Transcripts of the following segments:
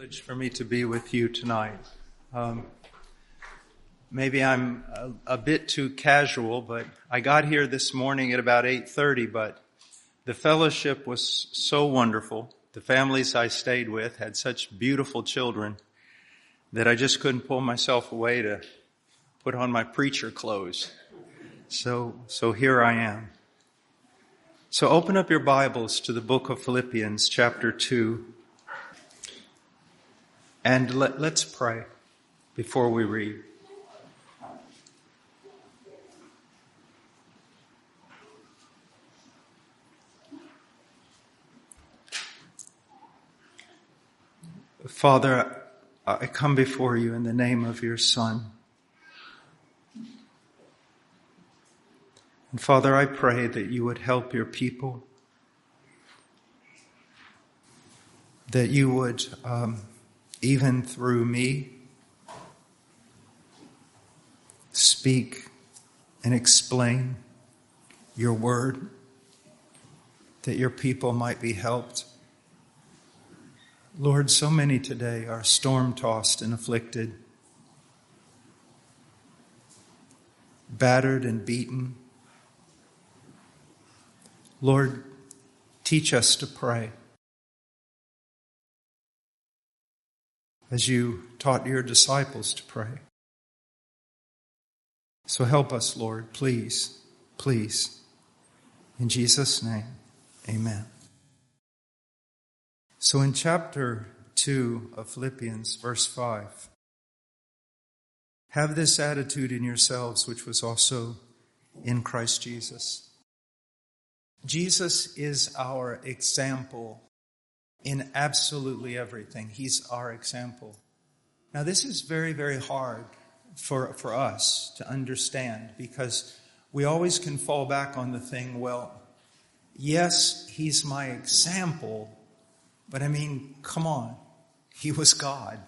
privilege for me to be with you tonight. Maybe I'm a bit too casual, but I got here this morning at about 8:30, but the fellowship was so wonderful. The families I stayed with had such beautiful children that I just couldn't pull myself away to put on my preacher clothes. So here I am. So open up your Bibles to the book of Philippians, chapter 2. And let's pray before we read. Father, I come before you in the name of your Son. And Father, I pray that you would help your people, that you would, even through me, speak and explain your word, that your people might be helped. Lord, so many today are storm-tossed and afflicted, battered and beaten. Lord, teach us to pray as you taught your disciples to pray. So help us, Lord, please, please. In Jesus' name, amen. So in chapter 2 of Philippians, verse 5, have this attitude in yourselves, which was also in Christ Jesus. Jesus is our example in absolutely everything. He's our example. Now this is very, very hard for us to understand, because we always can fall back on the thing, well, yes, he's my example, but I mean, come on. He was God.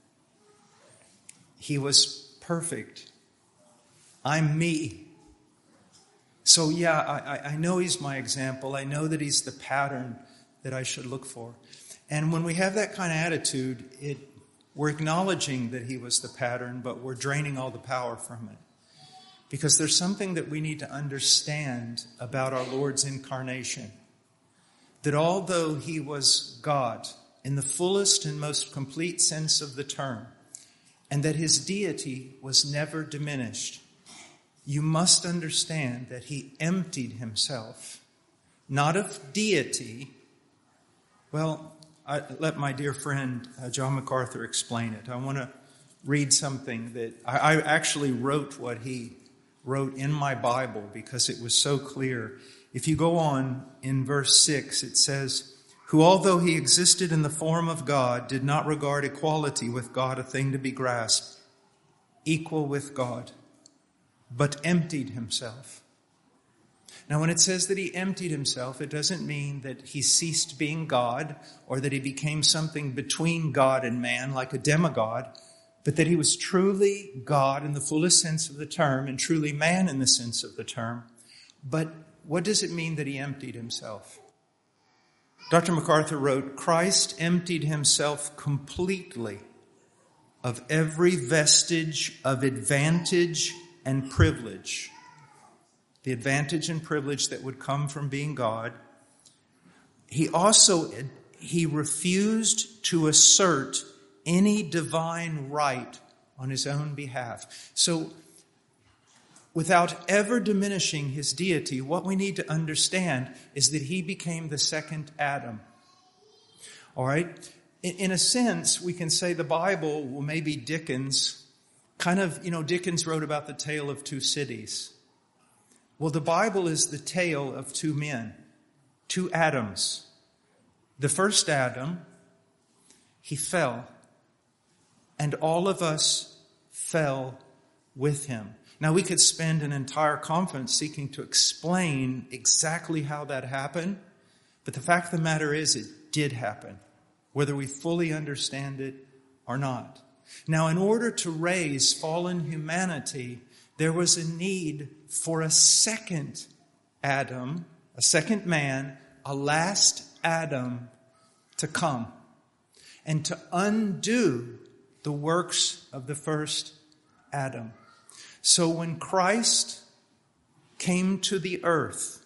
He was perfect. I'm me. So yeah, I know he's my example. I know that he's the pattern that I should look for. And when we have that kind of attitude, we're acknowledging that he was the pattern, but we're draining all the power from it. Because there's something that we need to understand about our Lord's incarnation. That although he was God in the fullest and most complete sense of the term, and that his deity was never diminished, you must understand that he emptied himself, not of deity. Well, I let my dear friend John MacArthur explain it. I want to read something that I actually wrote what he wrote in my Bible because it was so clear. If you go on in verse 6, it says, who although he existed in the form of God, did not regard equality with God a thing to be grasped, equal with God, but emptied himself. Now, when it says that he emptied himself, it doesn't mean that he ceased being God or that he became something between God and man like a demigod, but that he was truly God in the fullest sense of the term and truly man in the sense of the term. But what does it mean that he emptied himself? Dr. MacArthur wrote, Christ emptied himself completely of every vestige of advantage and privilege. The advantage and privilege that would come from being God. He refused to assert any divine right on his own behalf. So, without ever diminishing his deity, what we need to understand is that he became the second Adam. All right? In a sense, we can say the Bible, well, maybe Dickens, Dickens wrote about the tale of two cities. Well, the Bible is the tale of two men, two Adams. The first Adam, he fell, and all of us fell with him. Now, we could spend an entire conference seeking to explain exactly how that happened, but the fact of the matter is it did happen, whether we fully understand it or not. Now, in order to raise fallen humanity, there was a need for a second Adam, a second man, a last Adam to come. and to undo the works of the first Adam. So when Christ came to the earth,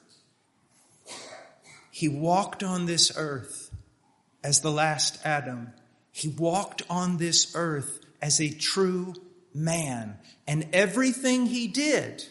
he walked on this earth as the last Adam. He walked on this earth as a true man. And everything he did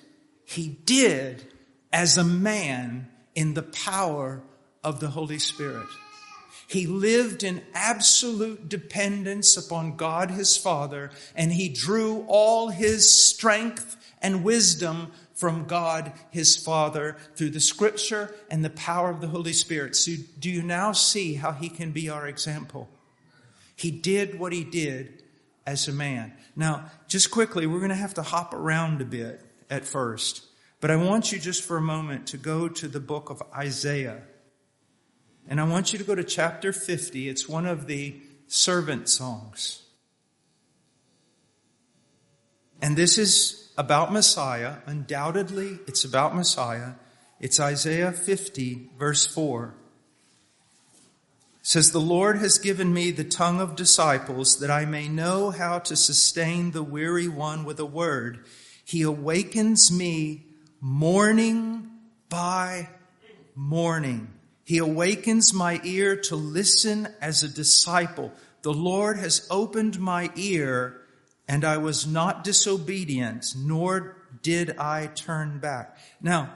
as a man in the power of the Holy Spirit. He lived in absolute dependence upon God his Father, and he drew all his strength and wisdom from God his Father through the Scripture and the power of the Holy Spirit. So do you now see how he can be our example? He did what he did as a man. Now, just quickly, we're going to have to hop around a bit at first. But I want you just for a moment to go to the book of Isaiah. And I want you to go to chapter 50. It's one of the servant songs. And this is about Messiah. Undoubtedly, it's about Messiah. It's Isaiah 50, verse 4. It says, "The Lord has given me the tongue of disciples, that I may know how to sustain the weary one with a word. He awakens me morning by morning. He awakens my ear to listen as a disciple. The Lord has opened my ear, and I was not disobedient, nor did I turn back." Now,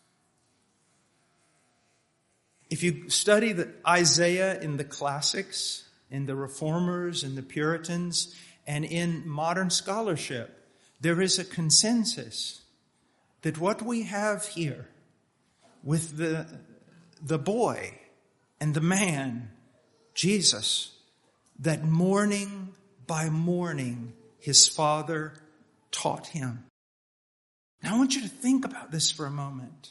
if you study Isaiah in the classics, in the Reformers, in the Puritans, and in modern scholarship, there is a consensus that what we have here with the boy and the man, Jesus, that morning by morning his Father taught him. Now I want you to think about this for a moment.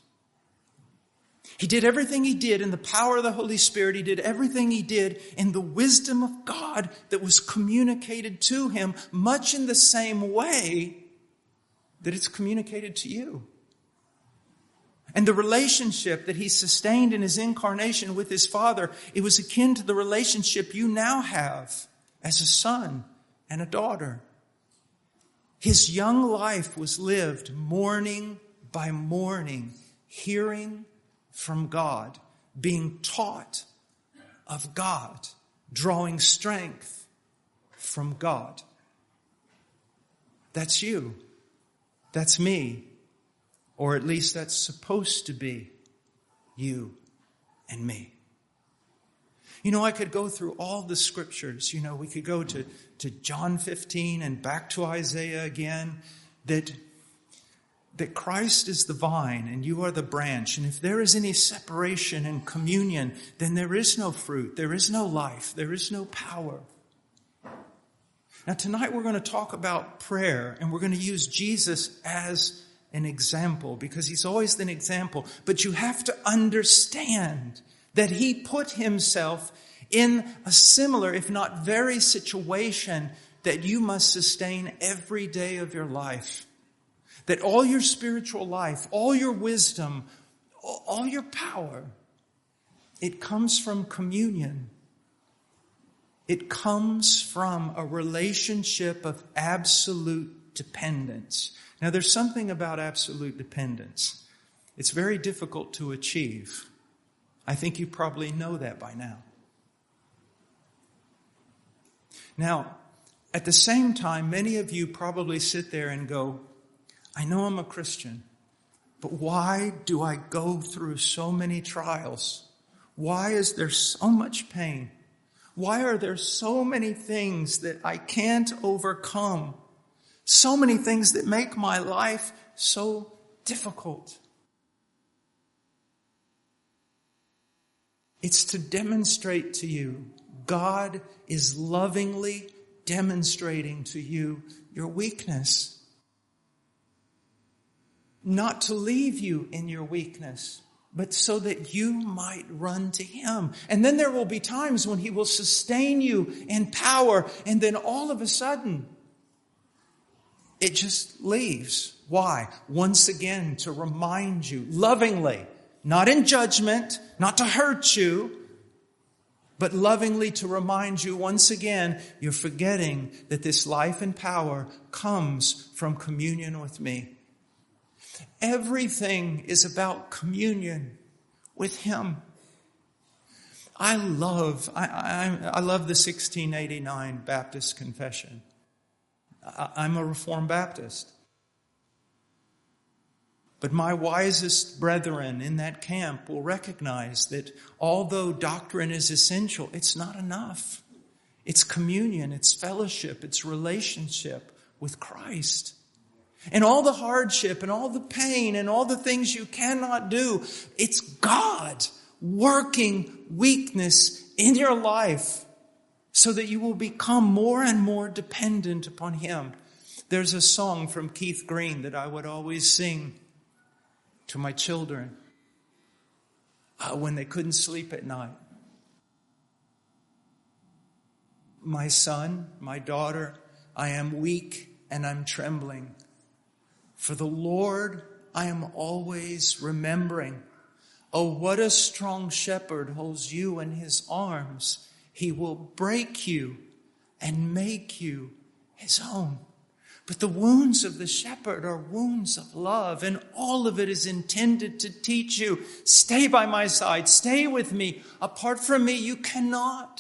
He did everything he did in the power of the Holy Spirit. He did everything he did in the wisdom of God that was communicated to him, much in the same way that it's communicated to you. And the relationship that he sustained in his incarnation with his Father, it was akin to the relationship you now have as a son and a daughter. His young life was lived morning by morning, hearing from God, being taught of God, drawing strength from God. That's you. That's me. Or at least that's supposed to be you and me. You know, I could go through all the scriptures. You know, we could go to John 15 and back to Isaiah again, that Christ is the vine and you are the branch. And if there is any separation and communion, then there is no fruit, there is no life, there is no power. Now tonight we're going to talk about prayer, and we're going to use Jesus as an example, because he's always an example. But you have to understand that he put himself in a similar, if not very, situation that you must sustain every day of your life. That all your spiritual life, all your wisdom, all your power, it comes from communion. It comes from a relationship of absolute dependence. Now, there's something about absolute dependence. It's very difficult to achieve. I think you probably know that by now. Now, at the same time, many of you probably sit there and go, I know I'm a Christian, but why do I go through so many trials? Why is there so much pain? Why are there so many things that I can't overcome? So many things that make my life so difficult. It's to demonstrate to you, God is lovingly demonstrating to you your weakness. Not to leave you in your weakness, but so that you might run to him. And then there will be times when he will sustain you in power, and then all of a sudden, it just leaves. Why? Once again, to remind you lovingly, not in judgment, not to hurt you, but lovingly to remind you once again, you're forgetting that this life and power comes from communion with me. Everything is about communion with Him. I love the 1689 Baptist Confession. I'm a Reformed Baptist. But my wisest brethren in that camp will recognize that although doctrine is essential, it's not enough. It's communion, it's fellowship, it's relationship with Christ. And all the hardship and all the pain and all the things you cannot do, it's God working weakness in your life so that you will become more and more dependent upon Him. There's a song from Keith Green that I would always sing to my children when they couldn't sleep at night. My son, my daughter, I am weak and I'm trembling. For the Lord I am always remembering. Oh, what a strong shepherd holds you in His arms. He will break you and make you His own. But the wounds of the shepherd are wounds of love, and all of it is intended to teach you, stay by my side, stay with me. Apart from me, you cannot.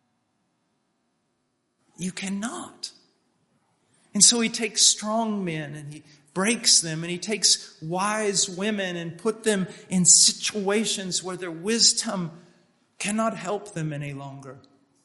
You cannot. And so He takes strong men and He breaks them, and He takes wise women and put them in situations where their wisdom cannot help them any longer.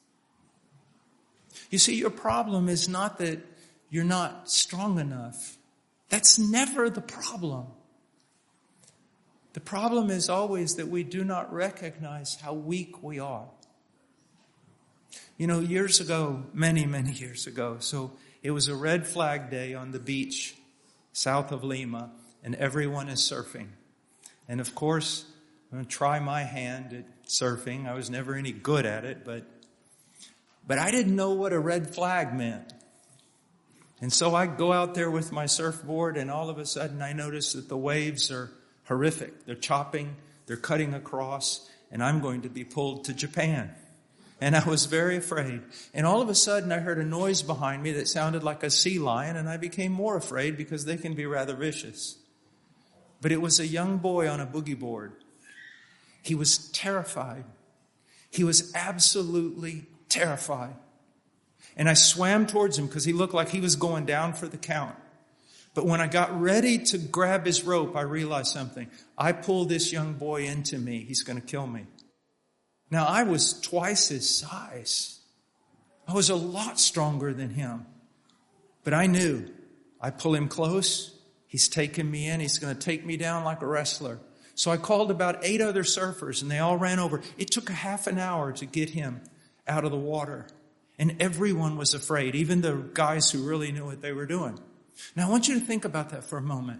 You see, your problem is not that you're not strong enough. That's never the problem. The problem is always that we do not recognize how weak we are. You know, years ago, many years ago, so it was a red flag day on the beach south of Lima, and everyone is surfing. And of course, I'm going to try my hand at surfing. I was never any good at it, but I didn't know what a red flag meant. And so I go out there with my surfboard, and all of a sudden I notice that the waves are horrific. They're chopping, they're cutting across, and I'm going to be pulled to Japan. And I was very afraid. And all of a sudden I heard a noise behind me that sounded like a sea lion, and I became more afraid because they can be rather vicious. But it was a young boy on a boogie board. He was terrified. He was absolutely terrified. And I swam towards him because he looked like he was going down for the count. But when I got ready to grab his rope, I realized something. I pulled this young boy into me. He's going to kill me. Now, I was twice his size. I was a lot stronger than him. But I knew I pull him close. He's taking me in. He's going to take me down like a wrestler. So I called about 8 other surfers, and they all ran over. It took a half an hour to get him out of the water. And everyone was afraid, even the guys who really knew what they were doing. Now, I want you to think about that for a moment.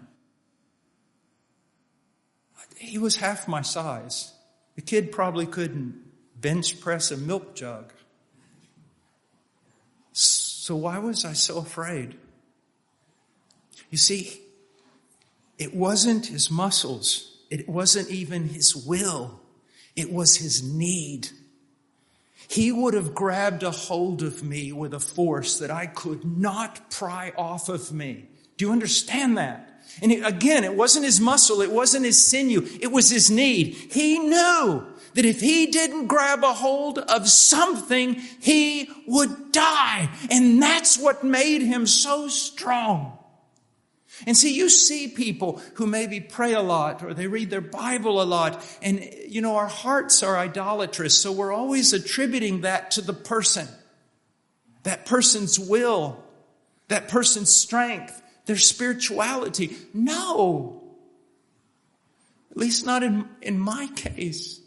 He was half my size. The kid probably couldn't bench press a milk jug. So why was I so afraid? You see, it wasn't his muscles. It wasn't even his will. It was his need. He would have grabbed a hold of me with a force that I could not pry off of me. Do you understand that? And again, it wasn't his muscle. It wasn't his sinew. It was his need. He knew that if he didn't grab a hold of something, he would die. And that's what made him so strong. And see, you see people who maybe pray a lot or they read their Bible a lot. And, you know, our hearts are idolatrous. So we're always attributing that to the person. That person's will. That person's strength. Their spirituality. No. At least not in my case.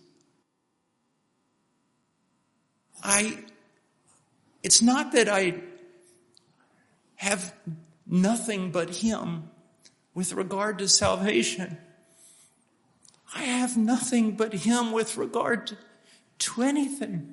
It's not that I have nothing but Him with regard to salvation. I have nothing but Him with regard to anything.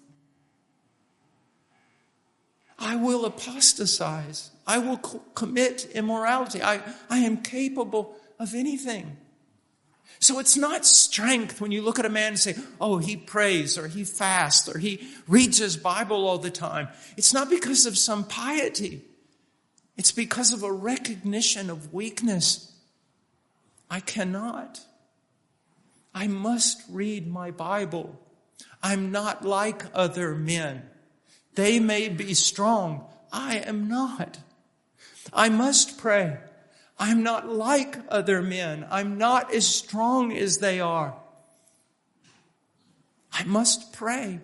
I will apostatize. I will commit immorality. I am capable of anything. So it's not strength when you look at a man and say, oh, he prays or he fasts or he reads his Bible all the time. It's not because of some piety. It's because of a recognition of weakness. I cannot. I must read my Bible. I'm not like other men. They may be strong. I am not. I must pray. I'm not like other men. I'm not as strong as they are. I must pray.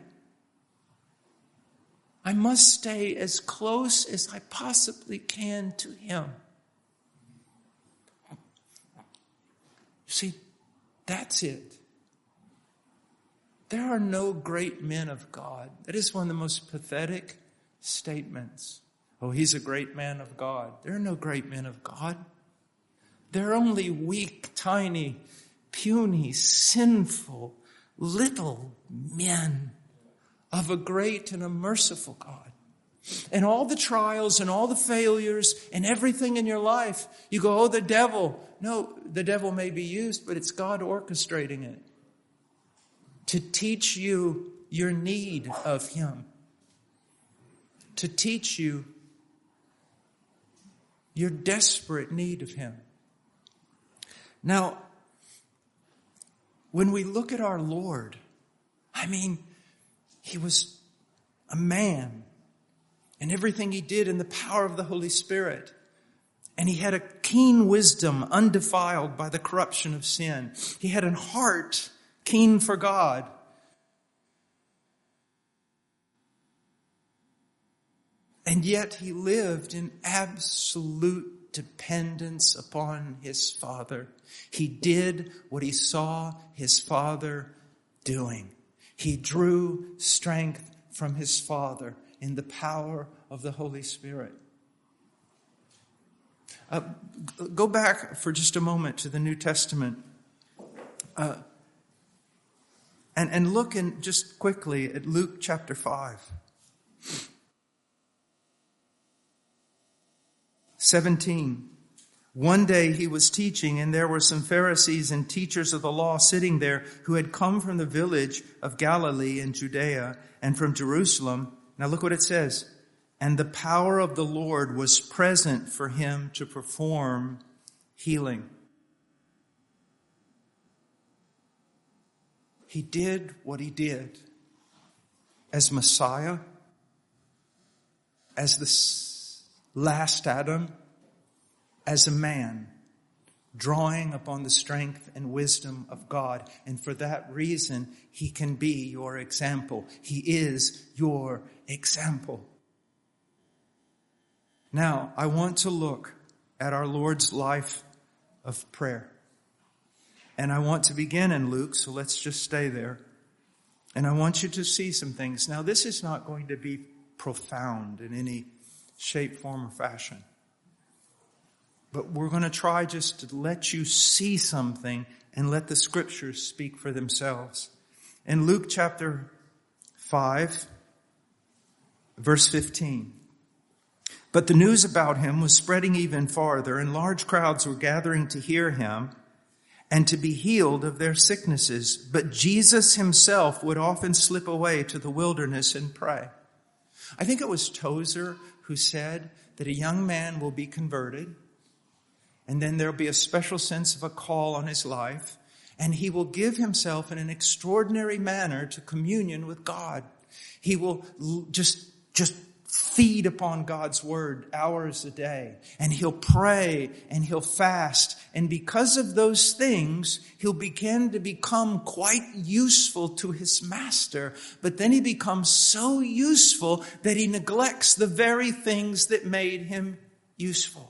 I must stay as close as I possibly can to Him. See, that's it. There are no great men of God. That is one of the most pathetic statements. Oh, he's a great man of God. There are no great men of God. There are only weak, tiny, puny, sinful, little men of a great and a merciful God. And all the trials and all the failures and everything in your life, you go, oh, the devil. No, the devil may be used, but it's God orchestrating it to teach you your need of Him, to teach you your desperate need of Him. Now, when we look at our Lord, He was a man, and everything He did in the power of the Holy Spirit. And He had a keen wisdom undefiled by the corruption of sin. He had a heart keen for God. And yet He lived in absolute dependence upon His Father. He did what He saw His Father doing. He drew strength from His Father in the power of the Holy Spirit. Go back for just a moment to the New Testament and look in just quickly at Luke chapter 5. 17. One day He was teaching, and there were some Pharisees and teachers of the law sitting there who had come from the village of Galilee and Judea and from Jerusalem. Now look what it says. And the power of the Lord was present for Him to perform healing. He did what He did as Messiah, as the last Adam, as a man, drawing upon the strength and wisdom of God. And for that reason, He can be your example. He is your example. Now, I want to look at our Lord's life of prayer. And I want to begin in Luke, so let's just stay there. And I want you to see some things. Now, this is not going to be profound in any shape, form, or fashion. But we're going to try just to let you see something and let the Scriptures speak for themselves. In Luke chapter 5, verse 15. But the news about Him was spreading even farther, and large crowds were gathering to hear Him and to be healed of their sicknesses. But Jesus Himself would often slip away to the wilderness and pray. I think it was Tozer who said that a young man will be converted, and then there'll be a special sense of a call on his life, and he will give himself in an extraordinary manner to communion with God. He will just feed upon God's word hours a day, and he'll pray and he'll fast. And because of those things, he'll begin to become quite useful to his master. But then he becomes so useful that he neglects the very things that made him useful.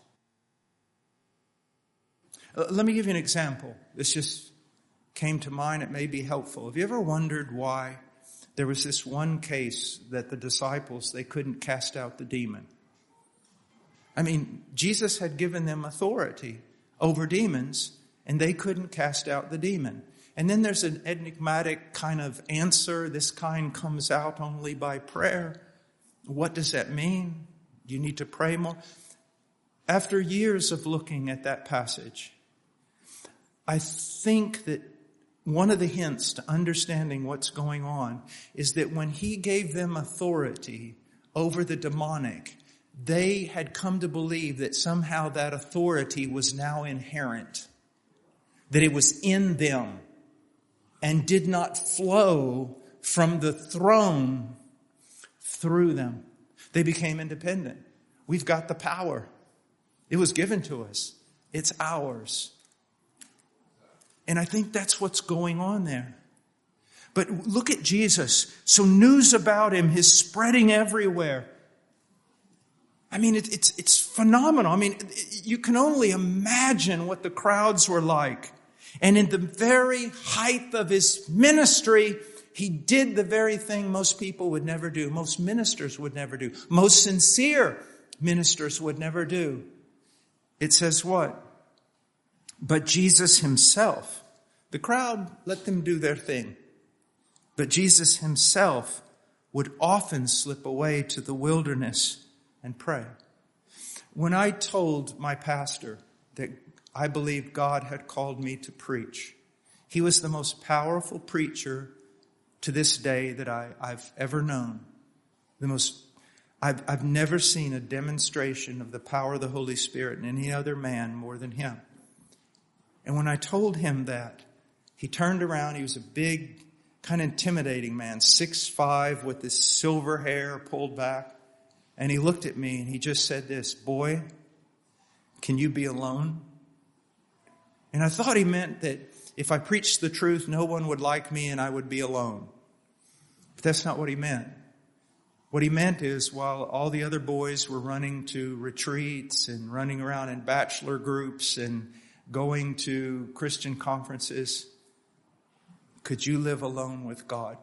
Let me give you an example. This just came to mind. It may be helpful. Have you ever wondered why there was this one case that the disciples, they couldn't cast out the demon? I mean, Jesus had given them authority over demons, and they couldn't cast out the demon. And then there's an enigmatic kind of answer. This kind comes out only by prayer. What does that mean? You need to pray more. After years of looking at that passage, I think that one of the hints to understanding what's going on is that when he gave them authority over the demonic, they had come to believe that somehow that authority was now inherent, that it was in them and did not flow from the throne through them. They became independent. We've got the power. It was given to us. It's ours. And I think that's what's going on there. But look at Jesus. So news about him is spreading everywhere. I mean, it's phenomenal. I mean, you can only imagine what the crowds were like. And in the very height of his ministry, he did the very thing most people would never do. Most ministers would never do. Most sincere ministers would never do. It says what? But Jesus himself, the crowd, let them do their thing. But Jesus himself would often slip away to the wilderness and pray. When I told my pastor that I believed God had called me to preach, he was the most powerful preacher to this day that I've ever known. I've never seen a demonstration of the power of the Holy Spirit in any other man more than him. And when I told him that, he turned around. He was a big, kind of intimidating man, 6'5", with this silver hair pulled back. And he looked at me and he just said this, "Boy, can you be alone?" And I thought he meant that if I preached the truth, no one would like me and I would be alone. But that's not what he meant. What he meant is, while all the other boys were running to retreats and running around in bachelor groups and going to Christian conferences, could you live alone with God?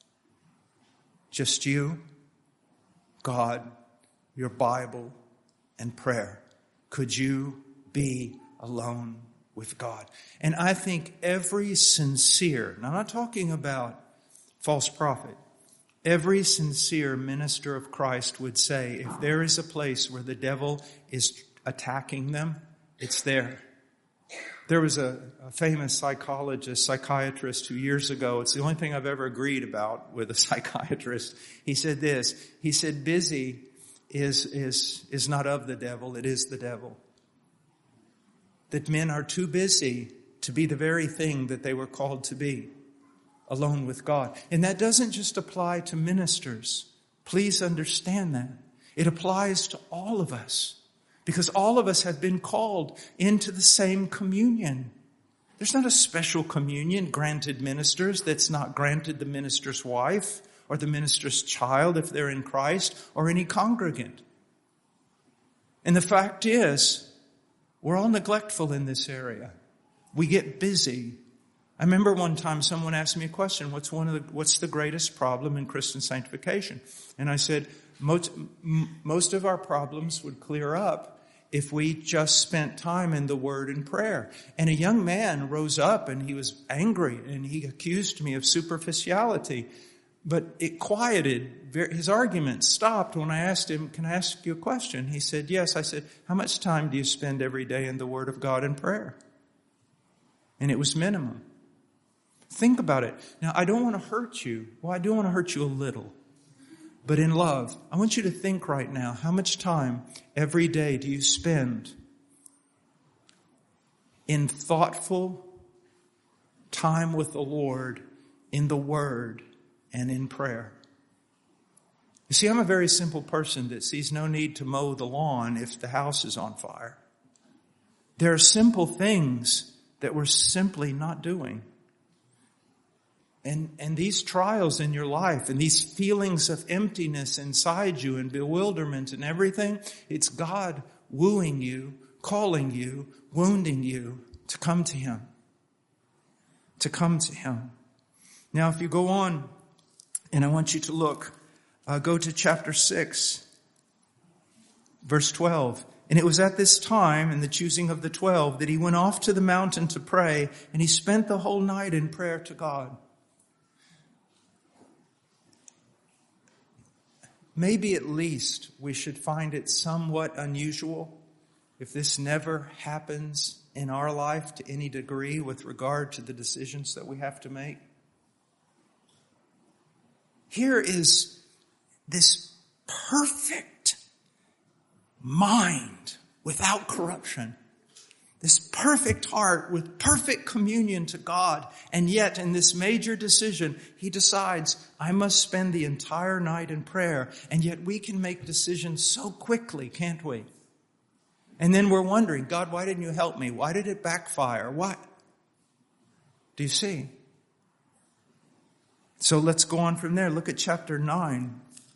Just you, God, your Bible, and prayer. Could you be alone with God? And I think every sincere, now I'm not talking about false prophet, every sincere minister of Christ would say, if there is a place where the devil is attacking them, it's there. There was a famous psychiatrist who years ago, it's the only thing I've ever agreed about with a psychiatrist. He said this, he said, busy is not of the devil, it is the devil. That men are too busy to be the very thing that they were called to be, alone with God. And that doesn't just apply to ministers. Please understand that. It applies to all of us. Because all of us have been called into the same communion. There's not a special communion granted ministers that's not granted the minister's wife or the minister's child if they're in Christ or any congregant. And the fact is, we're all neglectful in this area. We get busy. I remember one time someone asked me a question, what's the greatest problem in Christian sanctification? And I said, most of our problems would clear up if we just spent time in the Word and prayer. And a young man rose up and he was angry and he accused me of superficiality. But it quieted. His argument stopped when I asked him, "Can I ask you a question?" He said, "Yes." I said, "How much time do you spend every day in the Word of God and prayer?" And it was minimum. Think about it. Now, I don't want to hurt you. Well, I do want to hurt you a little. But in love, I want you to think right now, how much time every day do you spend in thoughtful time with the Lord, in the Word, and in prayer? You see, I'm a very simple person that sees no need to mow the lawn if the house is on fire. There are simple things that we're simply not doing. And these trials in your life and these feelings of emptiness inside you and bewilderment and everything, it's God wooing you, calling you, wounding you to come to Him. To come to Him. Now, if you go on, and I want you to look, go to chapter 6, verse 12. And it was at this time, in the choosing of the 12, that he went off to the mountain to pray, and he spent the whole night in prayer to God. Maybe at least we should find it somewhat unusual if this never happens in our life to any degree with regard to the decisions that we have to make? Here is this perfect mind without corruption. This perfect heart with perfect communion to God. And yet in this major decision, he decides, I must spend the entire night in prayer. And yet we can make decisions so quickly, can't we? And then we're wondering, God, why didn't you help me? Why did it backfire? Why? Do you see? So let's go on from there. Look at chapter 9.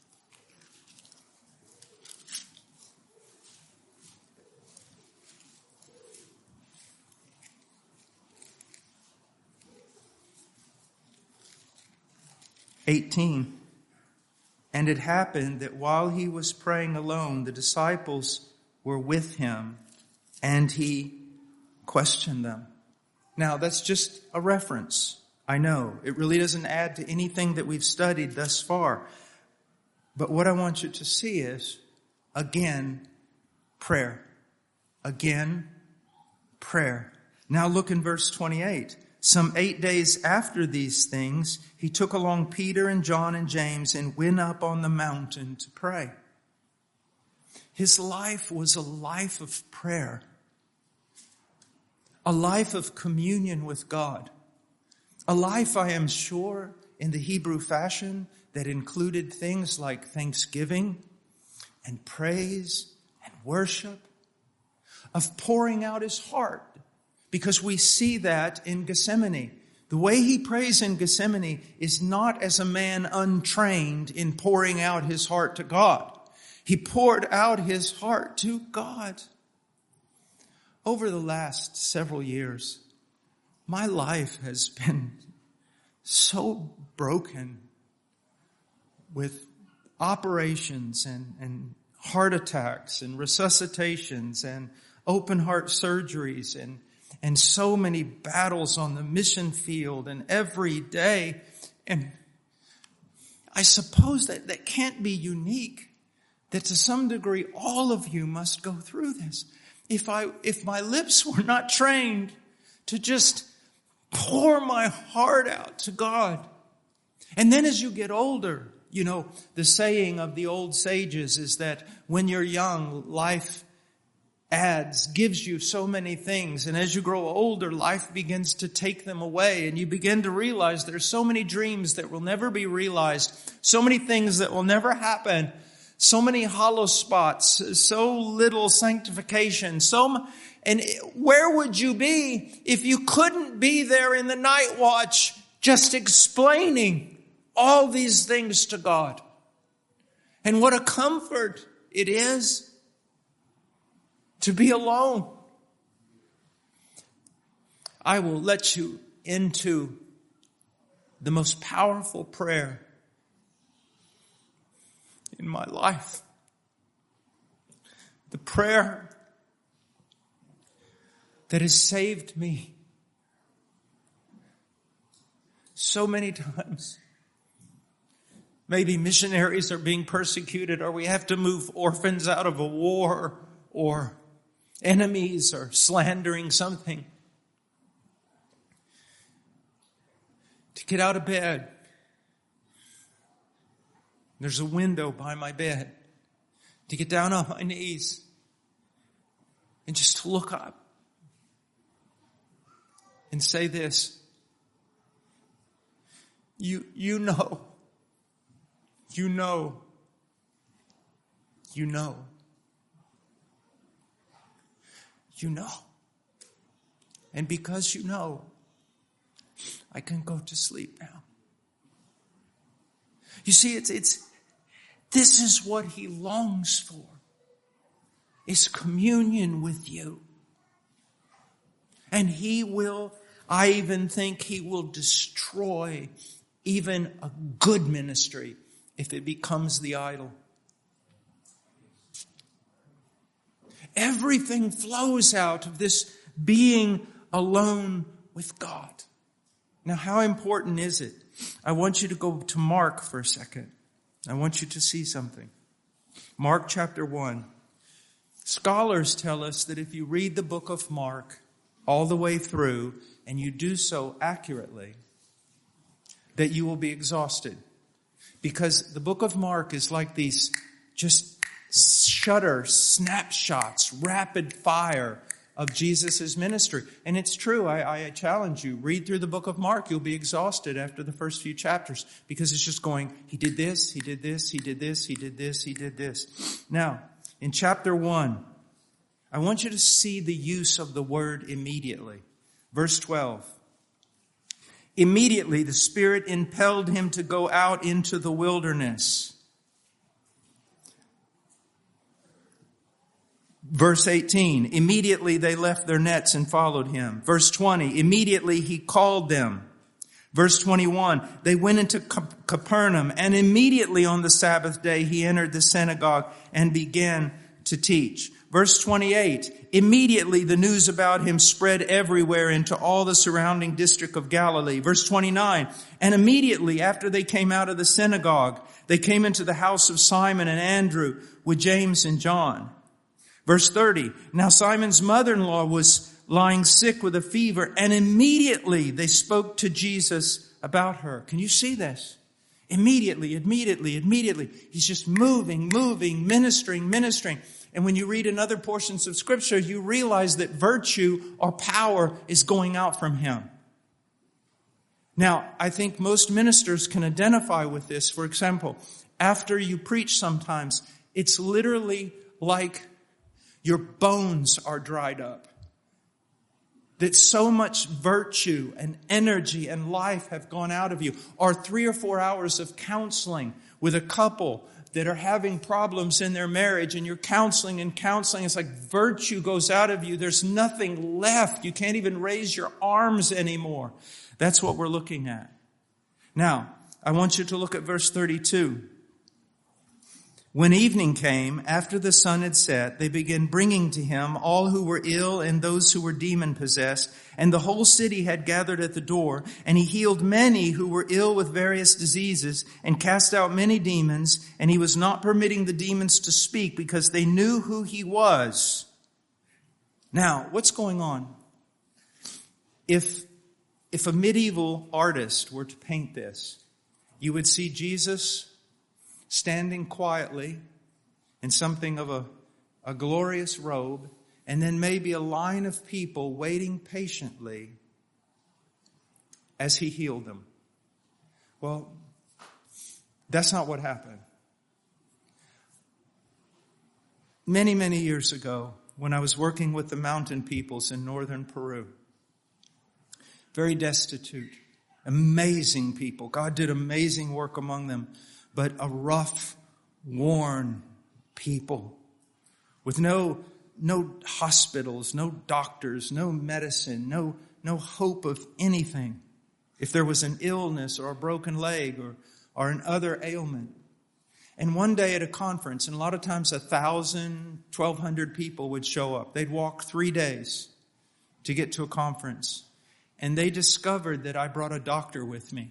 And it happened that while he was praying alone, the disciples were with him, and he questioned them. Now, that's just a reference. I know. It really doesn't add to anything that we've studied thus far. But what I want you to see is, again, prayer. Again, prayer. Now look in verse 28. Some 8 days after these things, he took along Peter and John and James and went up on the mountain to pray. His life was a life of prayer, a life of communion with God, a life, I am sure, in the Hebrew fashion that included things like thanksgiving and praise and worship, of pouring out his heart. Because we see that in Gethsemane. The way he prays in Gethsemane is not as a man untrained in pouring out his heart to God. He poured out his heart to God. Over the last several years, my life has been so broken with operations and heart attacks and resuscitations and open heart surgeries and so many battles on the mission field and every day. And I suppose that can't be unique, that to some degree all of you must go through this. If my lips were not trained to just pour my heart out to God. And then as you get older, you know, the saying of the old sages is that when you're young, life gives you so many things. And as you grow older, life begins to take them away. And you begin to realize there's so many dreams that will never be realized. So many things that will never happen. So many hollow spots. So little sanctification. And where would you be if you couldn't be there in the night watch just explaining all these things to God? And what a comfort it is to be alone. I will let you into the most powerful prayer in my life. The prayer that has saved me so many times. Maybe missionaries are being persecuted, or we have to move orphans out of a war, or enemies are slandering something. To get out of bed, there's a window by my bed. To get down on my knees and just to look up and say this: You know. And because you know, I can go to sleep now. You see, this is what he longs for, is communion with you. And I even think he will destroy even a good ministry if it becomes the idol. Everything flows out of this being alone with God. Now, how important is it? I want you to go to Mark for a second. I want you to see something. Mark chapter 1. Scholars tell us that if you read the book of Mark, all the way through, and you do so accurately, that you will be exhausted. Because the book of Mark is like these just shutter snapshots, rapid fire of Jesus' ministry. And it's true, I challenge you, read through the book of Mark, you'll be exhausted after the first few chapters, because it's just going, he did this, he did this, he did this, he did this, he did this. Now, in chapter 1, I want you to see the use of the word immediately. Verse 12. Immediately the Spirit impelled him to go out into the wilderness. Verse 18, immediately they left their nets and followed him. Verse 20, immediately he called them. Verse 21, they went into Capernaum, and immediately on the Sabbath day he entered the synagogue and began to teach. Verse 28, immediately the news about him spread everywhere into all the surrounding district of Galilee. Verse 29, and immediately after they came out of the synagogue, they came into the house of Simon and Andrew with James and John. Verse 30, now Simon's mother-in-law was lying sick with a fever, and immediately they spoke to Jesus about her. Can you see this? Immediately. He's just moving, ministering. And when you read in other portions of Scripture, you realize that virtue or power is going out from him. Now, I think most ministers can identify with this. For example, after you preach sometimes, it's literally like your bones are dried up. That so much virtue and energy and life have gone out of you. Or 3 or 4 hours of counseling with a couple that are having problems in their marriage, and you're counseling. It's like virtue goes out of you. There's nothing left. You can't even raise your arms anymore. That's what we're looking at. Now, I want you to look at verse 32. When evening came, after the sun had set, they began bringing to him all who were ill and those who were demon-possessed, and the whole city had gathered at the door, and he healed many who were ill with various diseases, and cast out many demons, and he was not permitting the demons to speak, because they knew who he was. Now, what's going on? If a medieval artist were to paint this, you would see Jesus standing quietly in something of a glorious robe, and then maybe a line of people waiting patiently as he healed them. Well, that's not what happened. Many, many years ago, when I was working with the mountain peoples in northern Peru, very destitute, amazing people. God did amazing work among them. But a rough, worn people with no hospitals, no doctors, no medicine, no hope of anything. If there was an illness or a broken leg or an other ailment. And one day at a conference, and a lot of times 1,000, 1,200 people would show up. They'd walk 3 days to get to a conference. And they discovered that I brought a doctor with me.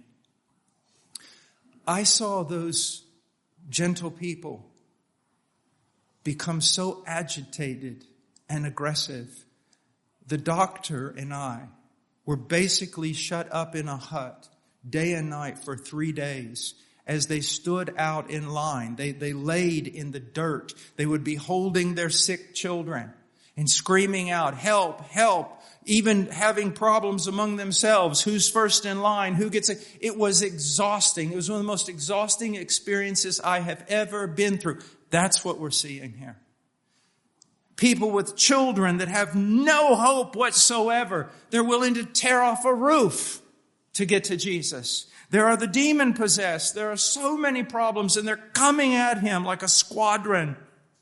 I saw those gentle people become so agitated and aggressive. The doctor and I were basically shut up in a hut day and night for 3 days as they stood out in line. They laid in the dirt. They would be holding their sick children and screaming out, help, help. Even having problems among themselves. Who's first in line? Who gets it? It was exhausting. It was one of the most exhausting experiences I have ever been through. That's what we're seeing here. People with children that have no hope whatsoever. They're willing to tear off a roof to get to Jesus. There are the demon-possessed. There are so many problems, and they're coming at him like a squadron.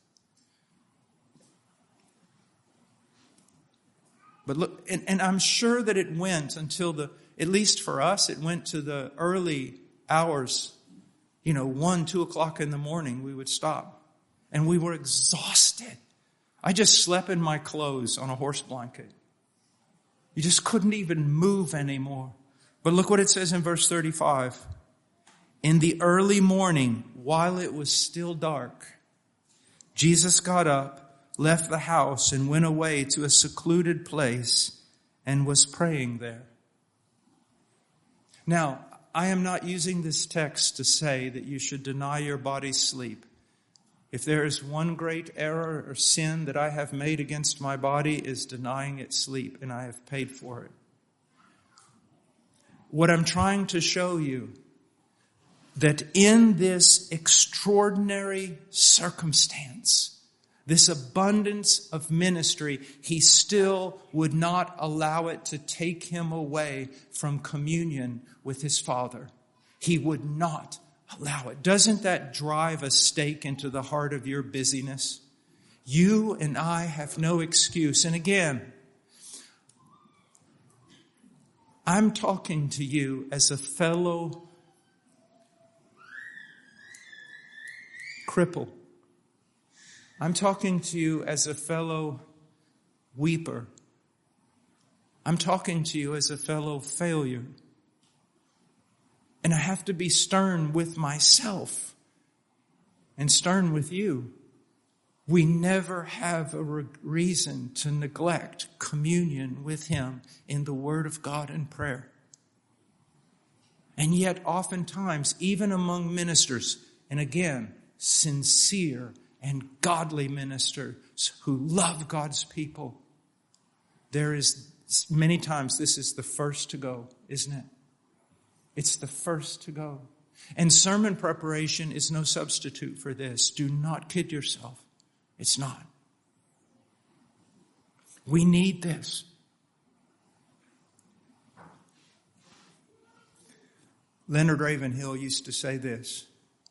But look, and I'm sure that it went until at least for us, it went to the early hours, 1, 2 o'clock in the morning, we would stop. And we were exhausted. I just slept in my clothes on a horse blanket. You just couldn't even move anymore. But look what it says in verse 35. In the early morning, while it was still dark, Jesus got up, left the house, and went away to a secluded place and was praying there. Now, I am not using this text to say that you should deny your body sleep. If there is one great error or sin that I have made against my body, is denying it sleep, and I have paid for it. What I'm trying to show you, that in this extraordinary circumstance, this abundance of ministry, he still would not allow it to take him away from communion with his Father. He would not allow it. Doesn't that drive a stake into the heart of your busyness? You and I have no excuse. And again, I'm talking to you as a fellow cripple. I'm talking to you as a fellow weeper. I'm talking to you as a fellow failure. And I have to be stern with myself and stern with you. We never have a reason to neglect communion with Him in the Word of God and prayer. And yet oftentimes, even among ministers, and again, sincere and godly ministers who love God's people, there is many times this is the first to go, isn't it? It's the first to go. And sermon preparation is no substitute for this. Do not kid yourself. It's not. We need this. Leonard Ravenhill used to say this.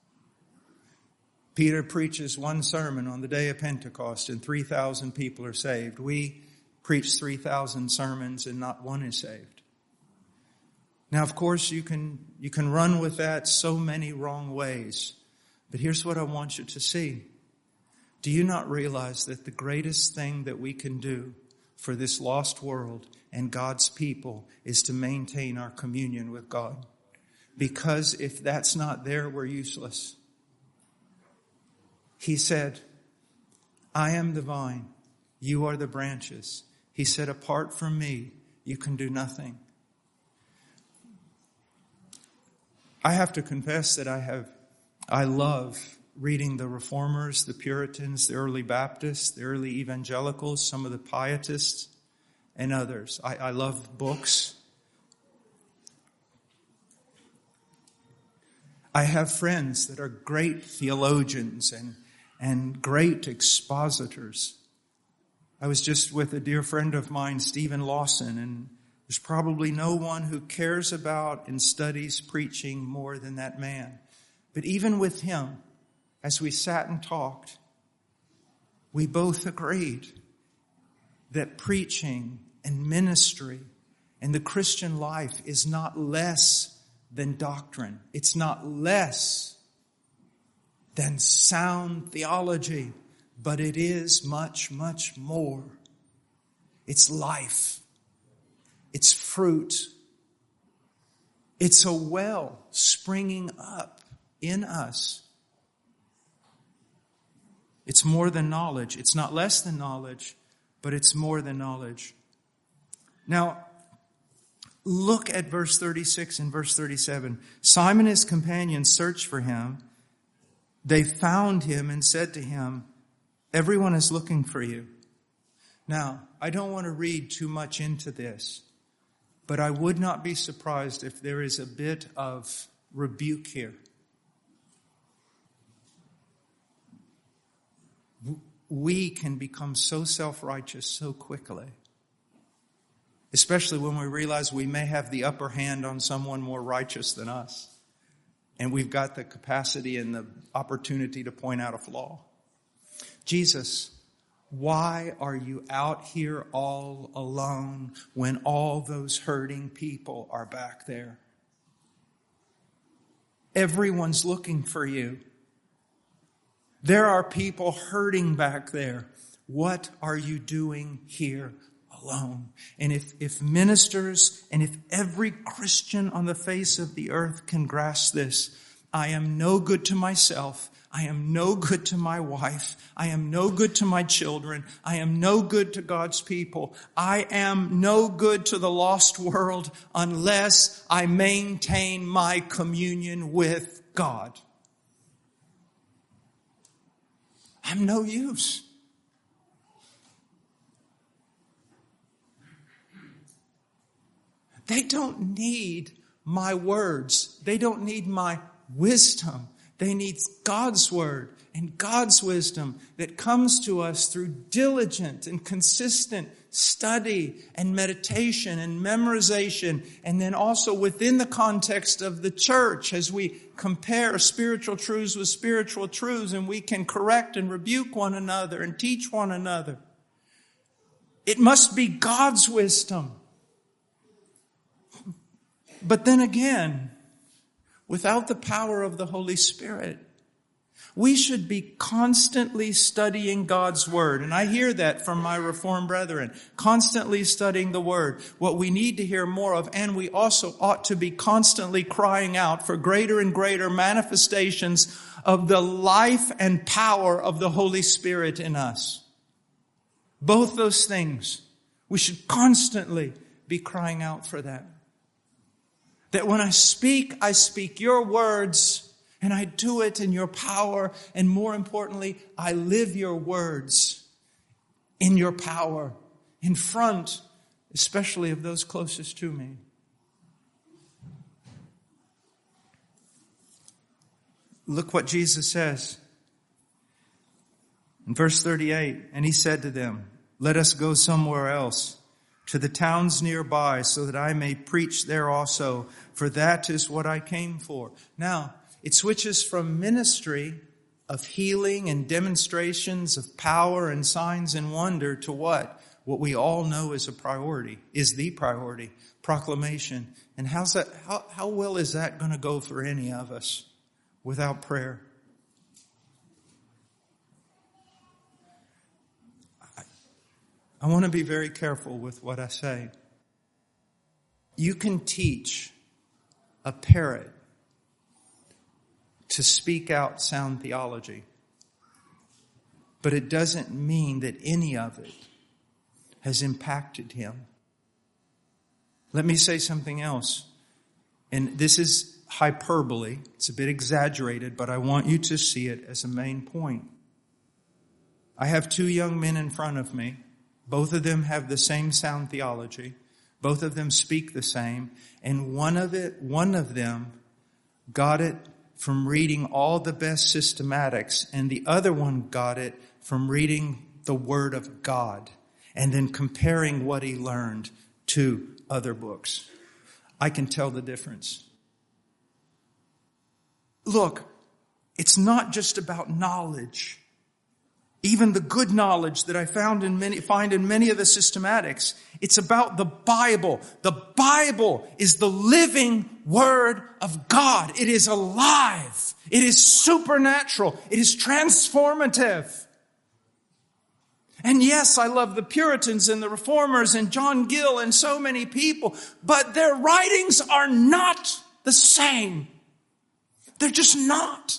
Peter preaches one sermon on the day of Pentecost and 3,000 people are saved. We preach 3,000 sermons and not one is saved. Now, of course, you can run with that so many wrong ways. But here's what I want you to see. Do you not realize that the greatest thing that we can do for this lost world and God's people is to maintain our communion with God? Because if that's not there, we're useless. He said, I am the vine, you are the branches. He said, apart from me, you can do nothing. I have to confess that I love reading the Reformers, the Puritans, the early Baptists, the early Evangelicals, some of the Pietists, and others. I love books. I have friends that are great theologians and great expositors. I was just with a dear friend of mine, Stephen Lawson, and there's probably no one who cares about and studies preaching more than that man. But even with him, as we sat and talked, we both agreed that preaching and ministry and the Christian life is not less than doctrine. It's not less than sound theology, but it is much, much more. It's life. It's fruit. It's a well springing up in us. It's more than knowledge. It's not less than knowledge, but it's more than knowledge. Now, look at verse 36 and verse 37. Simon and his companions searched for him. They found him and said to him, everyone is looking for you. Now, I don't want to read too much into this, but I would not be surprised if there is a bit of rebuke here. We can become so self-righteous so quickly, especially when we realize we may have the upper hand on someone more righteous than us. And we've got the capacity and the opportunity to point out a flaw. Jesus, why are you out here all alone when all those hurting people are back there? Everyone's looking for you. There are people hurting back there. What are you doing here alone? And if ministers and if every Christian on the face of the earth can grasp this, I am no good to myself. I am no good to my wife. I am no good to my children. I am no good to God's people. I am no good to the lost world unless I maintain my communion with God. I'm no use. They don't need my words. They don't need my wisdom. They need God's word and God's wisdom that comes to us through diligent and consistent study and meditation and memorization, and then also within the context of the church as we compare spiritual truths with spiritual truths, and we can correct and rebuke one another and teach one another. It must be God's wisdom. But then again, without the power of the Holy Spirit, we should be constantly studying God's Word. And I hear that from my Reformed brethren. Constantly studying the Word. What we need to hear more of, and we also ought to be constantly crying out for greater and greater manifestations of the life and power of the Holy Spirit in us. Both those things. We should constantly be crying out for that. That when I speak your words, and I do it in your power, and more importantly, I live your words in your power, in front, especially of those closest to me. Look what Jesus says in verse 38. And he said to them, "Let us go somewhere else, to the towns nearby, so that I may preach there also, for that is what I came for." Now, it switches from ministry of healing and demonstrations of power and signs and wonder to what? What we all know is a priority, is the priority, proclamation. And how well is that going to go for any of us without prayer? I want to be very careful with what I say. You can teach a parrot to speak out sound theology, but it doesn't mean that any of it has impacted him. Let me say something else, and this is hyperbole. It's a bit exaggerated, but I want you to see it as a main point. I have two young men in front of me. Both of them have the same sound theology. Both of them speak the same. And one of them got it from reading all the best systematics, and the other one got it from reading the Word of God and then comparing what he learned to other books. I can tell the difference. Look, it's not just about knowledge. Even the good knowledge that I find in many of the systematics, it's about the Bible. The Bible is the living Word of God. It is alive. It is supernatural. It is transformative. And yes, I love the Puritans and the Reformers and John Gill and so many people, but their writings are not the same. They're just not.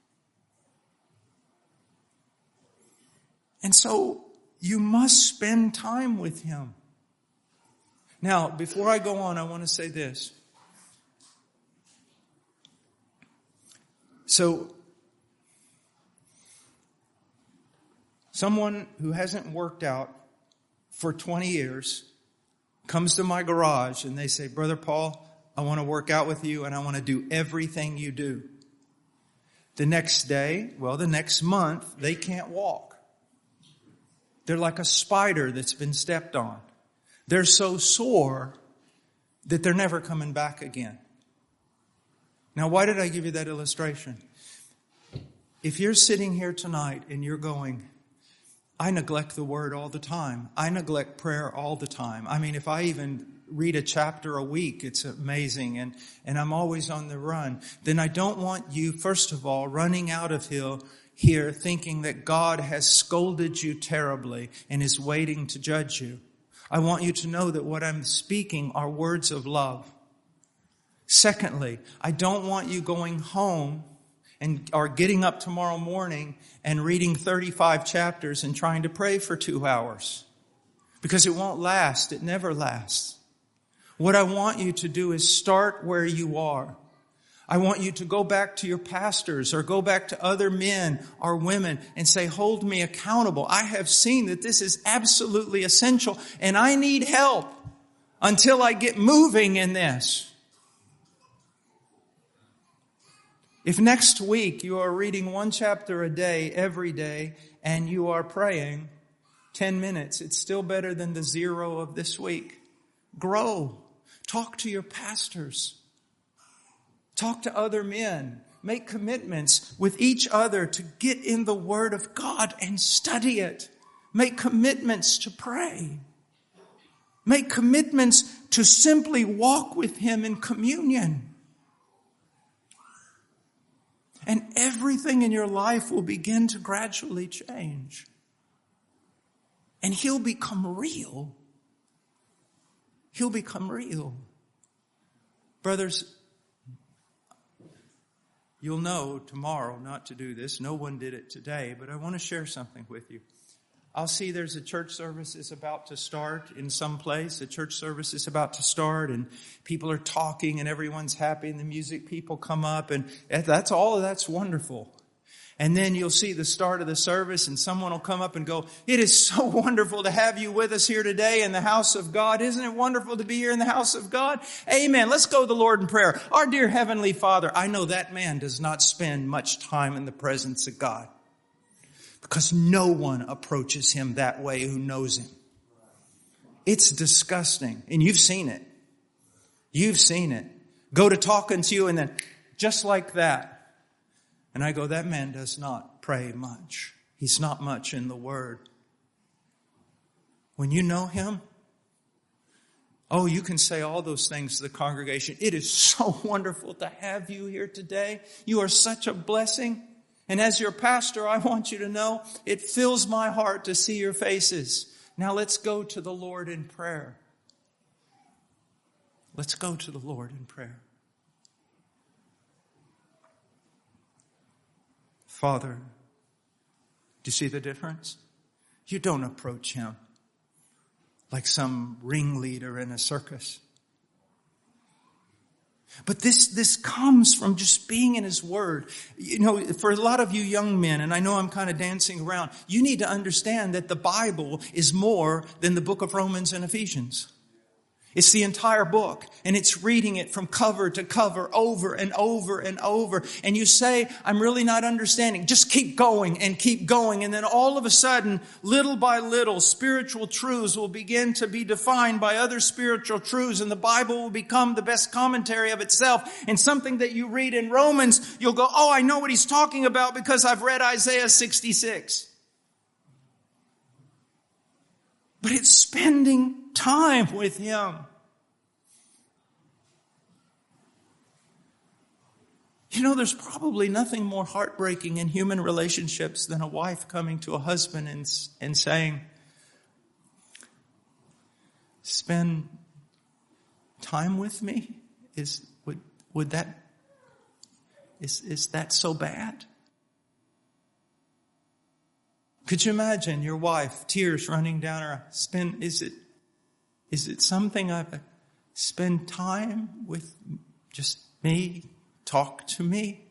And so you must spend time with him. Now, before I go on, I want to say this. So, someone who hasn't worked out for 20 years comes to my garage and they say, "Brother Paul, I want to work out with you and I want to do everything you do." The next day, the next month, they can't walk. They're like a spider that's been stepped on. They're so sore that they're never coming back again. Now, why did I give you that illustration? If you're sitting here tonight and you're going, "I neglect the Word all the time. I neglect prayer all the time. I mean, if I even read a chapter a week, it's amazing, and I'm always on the run," then I don't want you, first of all, running out of here thinking that God has scolded you terribly and is waiting to judge you. I want you to know that what I'm speaking are words of love. Secondly, I don't want you going home or getting up tomorrow morning and reading 35 chapters and trying to pray for 2 hours. Because it won't last. It never lasts. What I want you to do is start where you are. I want you to go back to your pastors or go back to other men or women and say, hold me accountable. I have seen that this is absolutely essential and I need help until I get moving in this. If next week you are reading 1 chapter a day, every day, and you are praying 10 minutes, it's still better than the 0 of this week. Grow. Talk to your pastors. Talk to other men. Make commitments with each other to get in the Word of God and study it. Make commitments to pray. Make commitments to simply walk with Him in communion. And everything in your life will begin to gradually change. And He'll become real. He'll become real. Brothers, you'll know tomorrow not to do this. No one did it today, but I want to share something with you. I'll see there's a church service is about to start in some place. A church service is about to start and people are talking and everyone's happy and the music people come up and that's wonderful. And then you'll see the start of the service and someone will come up and go, it is so wonderful to have you with us here today in the house of God. Isn't it wonderful to be here in the house of God? Amen. Let's go to the Lord in prayer. Our dear Heavenly Father, I know that man does not spend much time in the presence of God because no one approaches Him that way who knows Him. It's disgusting. And you've seen it. You've seen it. Go to talking to you and then just like that. And I go, that man does not pray much. He's not much in the Word. When you know Him, oh, you can say all those things to the congregation. It is so wonderful to have you here today. You are such a blessing. And as your pastor, I want you to know it fills my heart to see your faces. Now let's go to the Lord in prayer. Let's go to the Lord in prayer. Father, do you see the difference? You don't approach Him like some ringleader in a circus. But this comes from just being in His Word. You know, for a lot of you young men, and I know I'm kind of dancing around, you need to understand that the Bible is more than the book of Romans and Ephesians. It's the entire book, and it's reading it from cover to cover over and over and over. And you say, I'm really not understanding. Just keep going and keep going. And then all of a sudden, little by little, spiritual truths will begin to be defined by other spiritual truths, and the Bible will become the best commentary of itself. And something that you read in Romans, you'll go, oh, I know what he's talking about because I've read Isaiah 66. But it's spending time with Him. You know, there's probably nothing more heartbreaking in human relationships than a wife coming to a husband and saying, spend time with me? Is that so bad? Could you imagine your wife, tears running down her eyes? Is it something I've spend time with just me? Talk to me?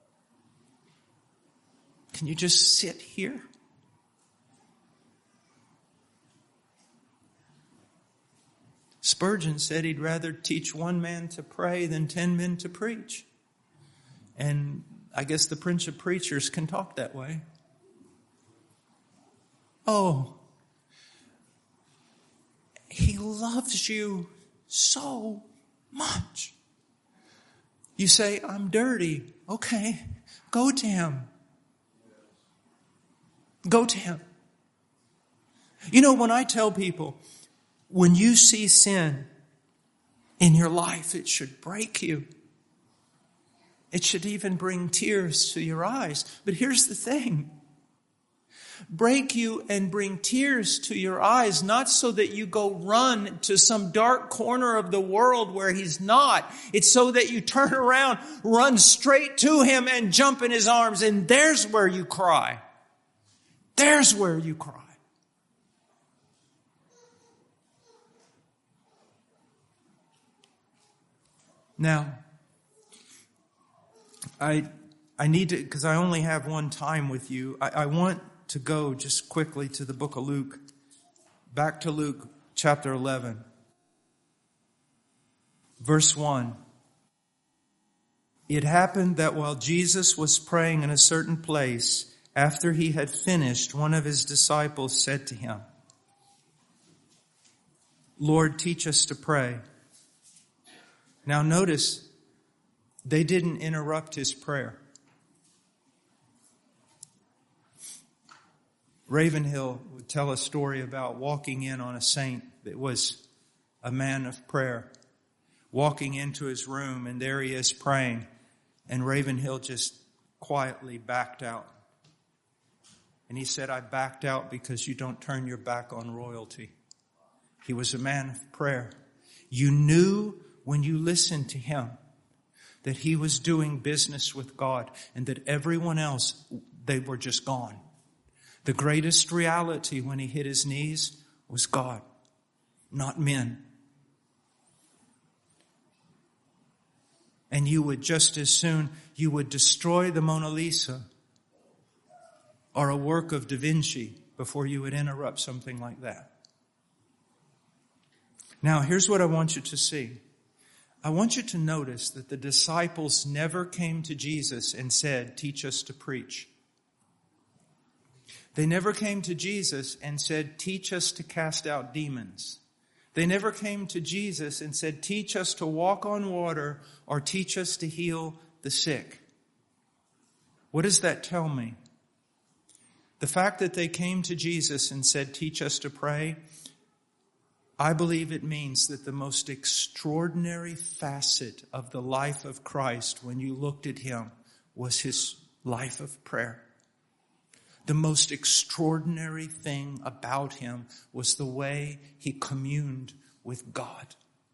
Can you just sit here? Spurgeon said he'd rather teach one man to pray than 10 men to preach. And I guess the Prince of Preachers can talk that way. Oh, He loves you so much. You say, I'm dirty. Okay, go to Him. Go to Him. You know, when I tell people, when you see sin in your life, it should break you. It should even bring tears to your eyes. But here's the thing. break you and bring tears to your eyes, not so that you go run to some dark corner of the world where He's not. It's so that you turn around, run straight to Him and jump in His arms. And there's where you cry. There's where you cry. Now, I need to, because I only have one time with you, I want to go just quickly to the book of Luke, back to Luke chapter 11, verse 1. It happened that while Jesus was praying in a certain place, after He had finished, one of His disciples said to Him, Lord, teach us to pray. Now notice, they didn't interrupt His prayer. Ravenhill would tell a story about walking in on a saint that was a man of prayer, walking into his room, and there he is praying, and Ravenhill just quietly backed out. And he said, I backed out because you don't turn your back on royalty. He was a man of prayer. You knew when you listened to him that he was doing business with God, and that everyone else, they were just gone. The greatest reality when he hit his knees was God, not men. And you would just as soon, you would destroy the Mona Lisa or a work of Da Vinci before you would interrupt something like that. Now, here's what I want you to see. I want you to notice that the disciples never came to Jesus and said, teach us to preach. They never came to Jesus and said, teach us to cast out demons. They never came to Jesus and said, teach us to walk on water or teach us to heal the sick. What does that tell me? The fact that they came to Jesus and said, teach us to pray, I believe it means that the most extraordinary facet of the life of Christ when you looked at him was his life of prayer. The most extraordinary thing about him was the way he communed with God.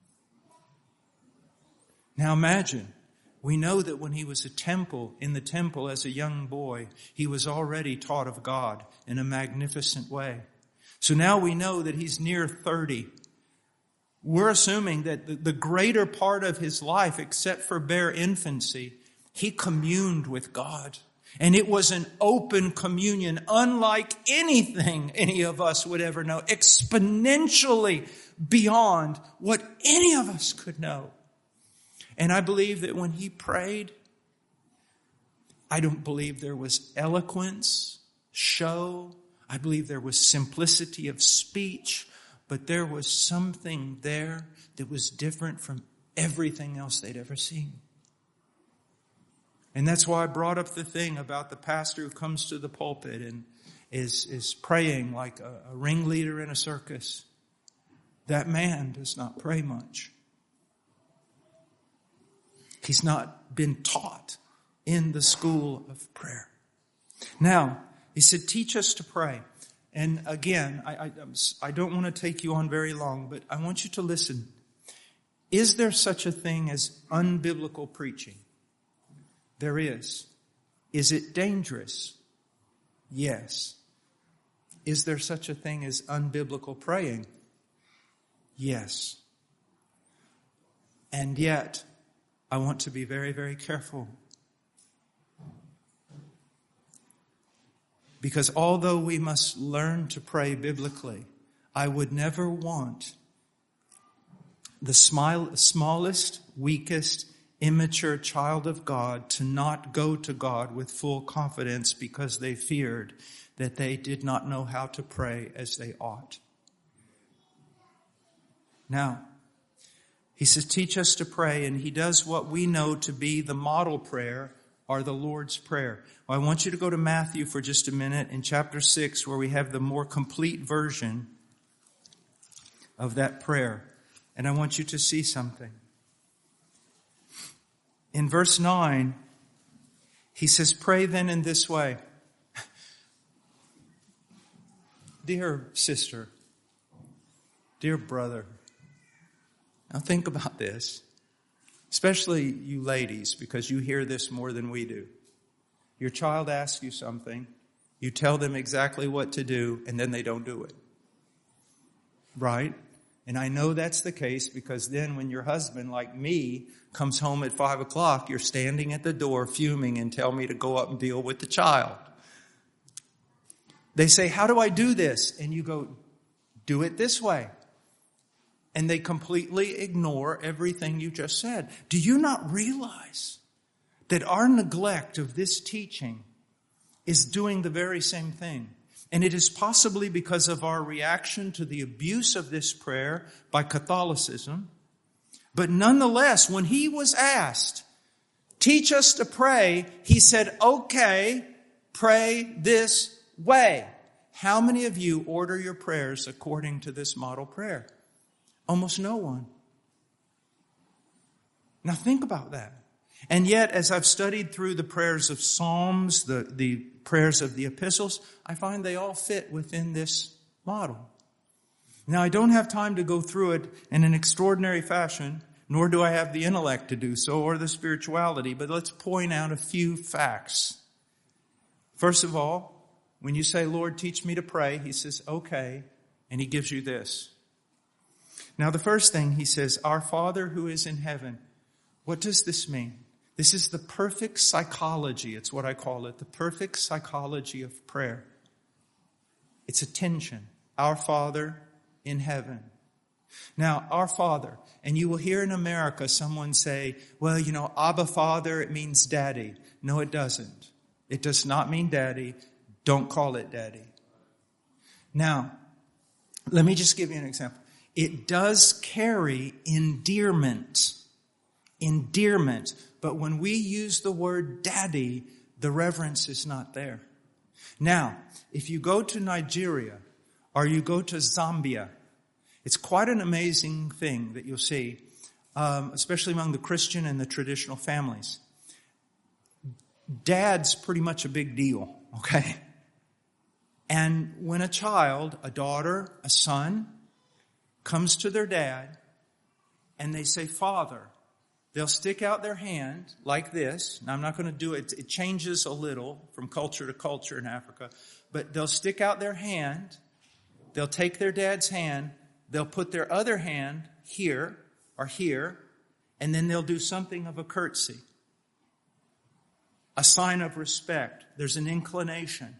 Now imagine, we know that when he was in the temple as a young boy, he was already taught of God in a magnificent way. So now we know that he's near 30. We're assuming that the greater part of his life, except for bare infancy, he communed with God. And it was an open communion, unlike anything any of us would ever know, exponentially beyond what any of us could know. And I believe that when he prayed, I don't believe there was eloquence, show. I believe there was simplicity of speech, but there was something there that was different from everything else they'd ever seen. And that's why I brought up the thing about the pastor who comes to the pulpit and is praying like a ringleader in a circus. That man does not pray much. He's not been taught in the school of prayer. Now, he said, teach us to pray. And again, I don't want to take you on very long, but I want you to listen. Is there such a thing as unbiblical preaching? There is. Is it dangerous? Yes. Is there such a thing as unbiblical praying? Yes. And yet, I want to be very, very careful. Because although we must learn to pray biblically, I would never want the smallest, weakest, immature child of God to not go to God with full confidence because they feared that they did not know how to pray as they ought. Now, he says, teach us to pray, and he does what we know to be the model prayer or the Lord's Prayer. Well, I want you to go to Matthew for just a minute in chapter 6, where we have the more complete version of that prayer. And I want you to see something. In verse 9, he says, pray then in this way. Dear sister, dear brother, now think about this, especially you ladies, because you hear this more than we do. Your child asks you something, you tell them exactly what to do, and then they don't do it. Right? And I know that's the case because then when your husband, like me, comes home at 5 o'clock, you're standing at the door fuming and tell me to go up and deal with the child. They say, how do I do this? And you go, do it this way. And they completely ignore everything you just said. Do you not realize that our neglect of this teaching is doing the very same thing? And it is possibly because of our reaction to the abuse of this prayer by Catholicism. But nonetheless, when he was asked, teach us to pray, he said, okay, pray this way. How many of you order your prayers according to this model prayer? Almost no one. Now think about that. And yet, as I've studied through the prayers of Psalms, the prayers of the epistles, I find they all fit within this model. Now, I don't have time to go through it in an extraordinary fashion, nor do I have the intellect to do so or the spirituality, but let's point out a few facts. First of all, when you say, Lord, teach me to pray, he says, okay, and he gives you this. Now, the first thing he says, our Father who is in heaven. What does this mean? This is the perfect psychology. It's what I call it, the perfect psychology of prayer. It's attention. Our Father in heaven. Now, our Father, and you will hear in America someone say, well, Abba Father, it means daddy. No, it doesn't. It does not mean daddy. Don't call it daddy. Now, let me just give you an example. It does carry endearment. Endearment. But when we use the word daddy, the reverence is not there. Now, if you go to Nigeria or you go to Zambia, it's quite an amazing thing that you'll see, especially among the Christian and the traditional families. Dad's pretty much a big deal, okay? And when a child, a daughter, a son, comes to their dad and they say, Father, they'll stick out their hand like this. Now, I'm not going to do it. It changes a little from culture to culture in Africa. But they'll stick out their hand. They'll take their dad's hand. They'll put their other hand here or here. And then they'll do something of a curtsy. A sign of respect. There's an inclination.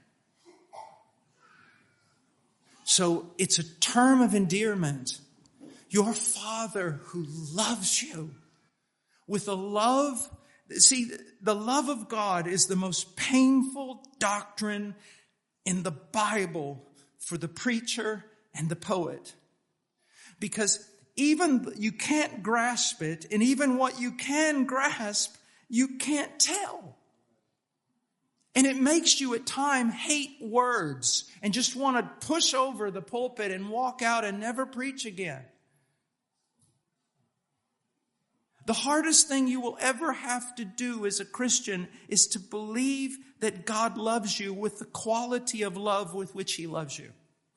So it's a term of endearment. Your Father who loves you with a love. See, the love of God is the most painful doctrine in the Bible for the preacher and the poet. Because even you can't grasp it, and even what you can grasp, you can't tell. And it makes you at times hate words and just want to push over the pulpit and walk out and never preach again. The hardest thing you will ever have to do as a Christian is to believe that God loves you with the quality of love with which He loves you.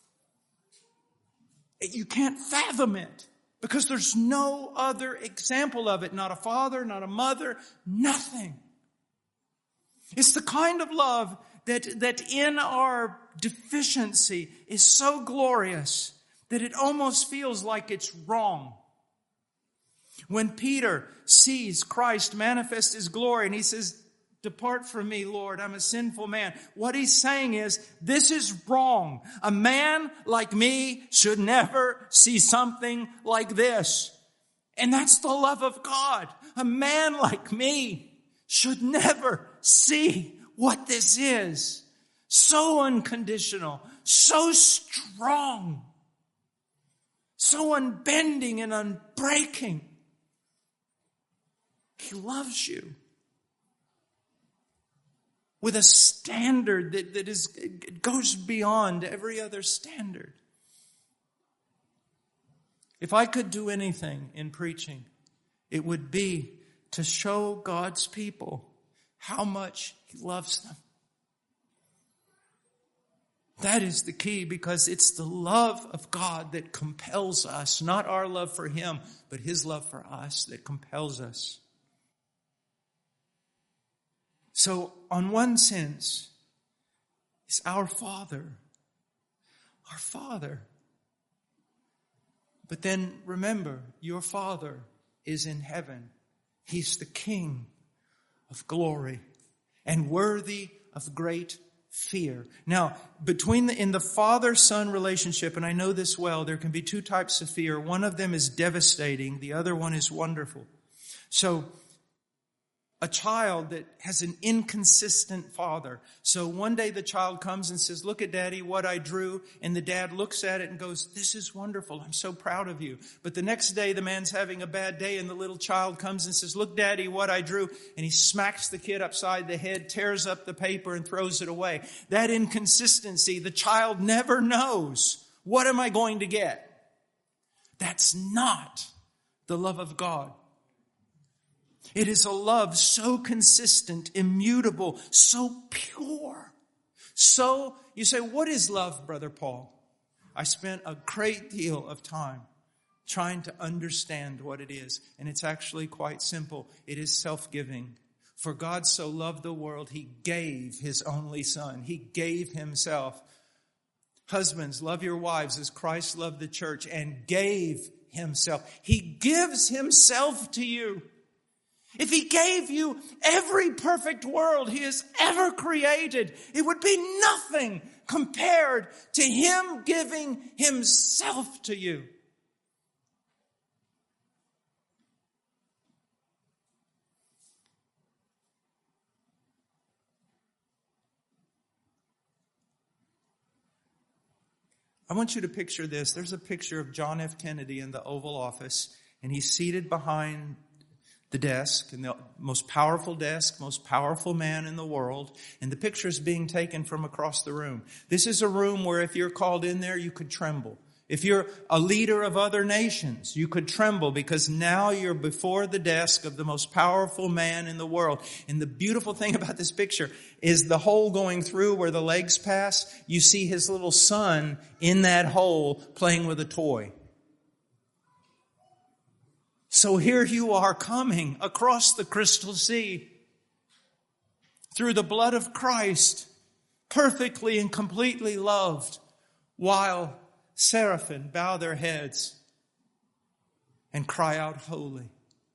You can't fathom it because there's no other example of it. Not a father, not a mother, nothing. It's the kind of love that in our deficiency is so glorious that it almost feels like it's wrong. When Peter sees Christ manifest His glory and he says, depart from me, Lord, I'm a sinful man. What he's saying is, this is wrong. A man like me should never see something like this. And that's the love of God. A man like me should never see what this is. So unconditional, so strong, so unbending and unbreaking. He loves you with a standard that goes beyond every other standard. If I could do anything in preaching, it would be to show God's people how much He loves them. That is the key, because it's the love of God that compels us, not our love for Him, but His love for us that compels us. So, on one sense, He's our Father. Our Father. But then remember, your Father is in heaven. He's the King of glory and worthy of great fear. Now, in the father-son relationship, and I know this well, there can be two types of fear. One of them is devastating. The other one is wonderful. So, a child that has an inconsistent father. So one day the child comes and says, "Look at Daddy, what I drew." And the dad looks at it and goes, "This is wonderful. I'm so proud of you." But the next day the man's having a bad day and the little child comes and says, "Look, Daddy, what I drew." And he smacks the kid upside the head, tears up the paper and throws it away. That inconsistency, the child never knows, what am I going to get? That's not the love of God. It is a love so consistent, immutable, so pure. So, you say, what is love, Brother Paul? I spent a great deal of time trying to understand what it is. And it's actually quite simple. It is self-giving. For God so loved the world, He gave His only Son. He gave Himself. Husbands, love your wives as Christ loved the church and gave Himself. He gives Himself to you. If He gave you every perfect world He has ever created, it would be nothing compared to Him giving Himself to you. I want you to picture this. There's a picture of John F. Kennedy in the Oval Office, and he's seated behind the desk, and the most powerful desk, most powerful man in the world. And the picture is being taken from across the room. This is a room where if you're called in there, you could tremble. If you're a leader of other nations, you could tremble, because now you're before the desk of the most powerful man in the world. And the beautiful thing about this picture is the hole going through where the legs pass. You see his little son in that hole playing with a toy. So here you are coming across the crystal sea through the blood of Christ, perfectly and completely loved, while seraphim bow their heads and cry out, "Holy."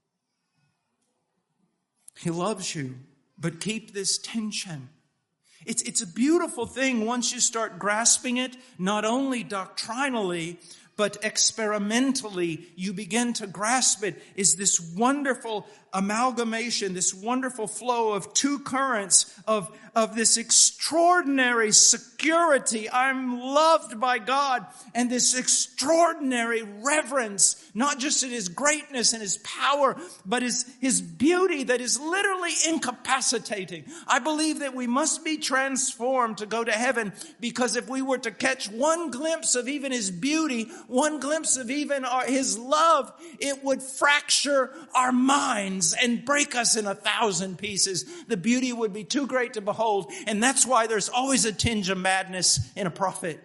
He loves you, but keep this tension. It's a beautiful thing once you start grasping it, not only doctrinally, but experimentally you begin to grasp it, is this wonderful amalgamation, this wonderful flow of two currents of this extraordinary security. I'm loved by God, and this extraordinary reverence, not just in His greatness and His power, but His beauty that is literally incapacitating. I believe that we must be transformed to go to heaven, because if we were to catch one glimpse of even His beauty, one glimpse of even His love, it would fracture our minds and break us in 1,000 pieces. The beauty would be too great to behold. And that's why there's always a tinge of madness in a prophet.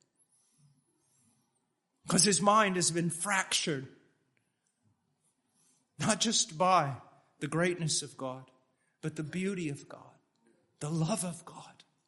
Because his mind has been fractured. Not just by the greatness of God, but the beauty of God, the love of God.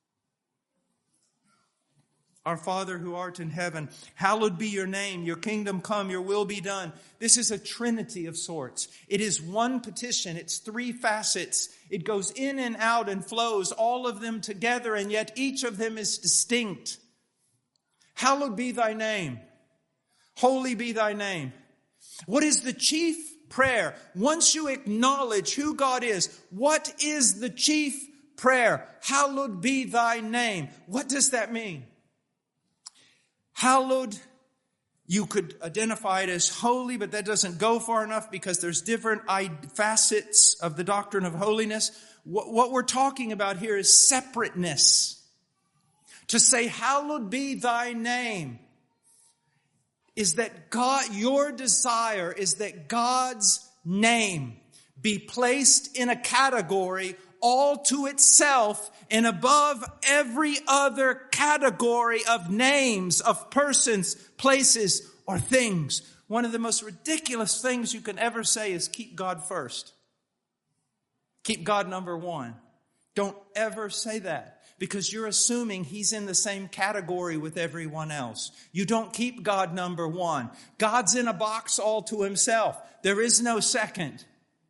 Our Father who art in heaven, hallowed be your name. Your kingdom come, your will be done. This is a trinity of sorts. It is one petition. It's three facets. It goes in and out and flows, all of them together, and yet each of them is distinct. Hallowed be thy name. Holy be thy name. What is the chief prayer? Once you acknowledge who God is, what is the chief prayer? Hallowed be thy name. What does that mean? Hallowed, you could identify it as holy, but that doesn't go far enough, because there's different facets of the doctrine of holiness. What we're talking about here is separateness. To say, hallowed be thy name, is that God, your desire is that God's name be placed in a category all to itself and above every other category of names, of persons, places, or things. One of the most ridiculous things you can ever say is keep God first. Keep God number one. Don't ever say that, because you're assuming He's in the same category with everyone else. You don't keep God number one. God's in a box all to Himself. There is no second.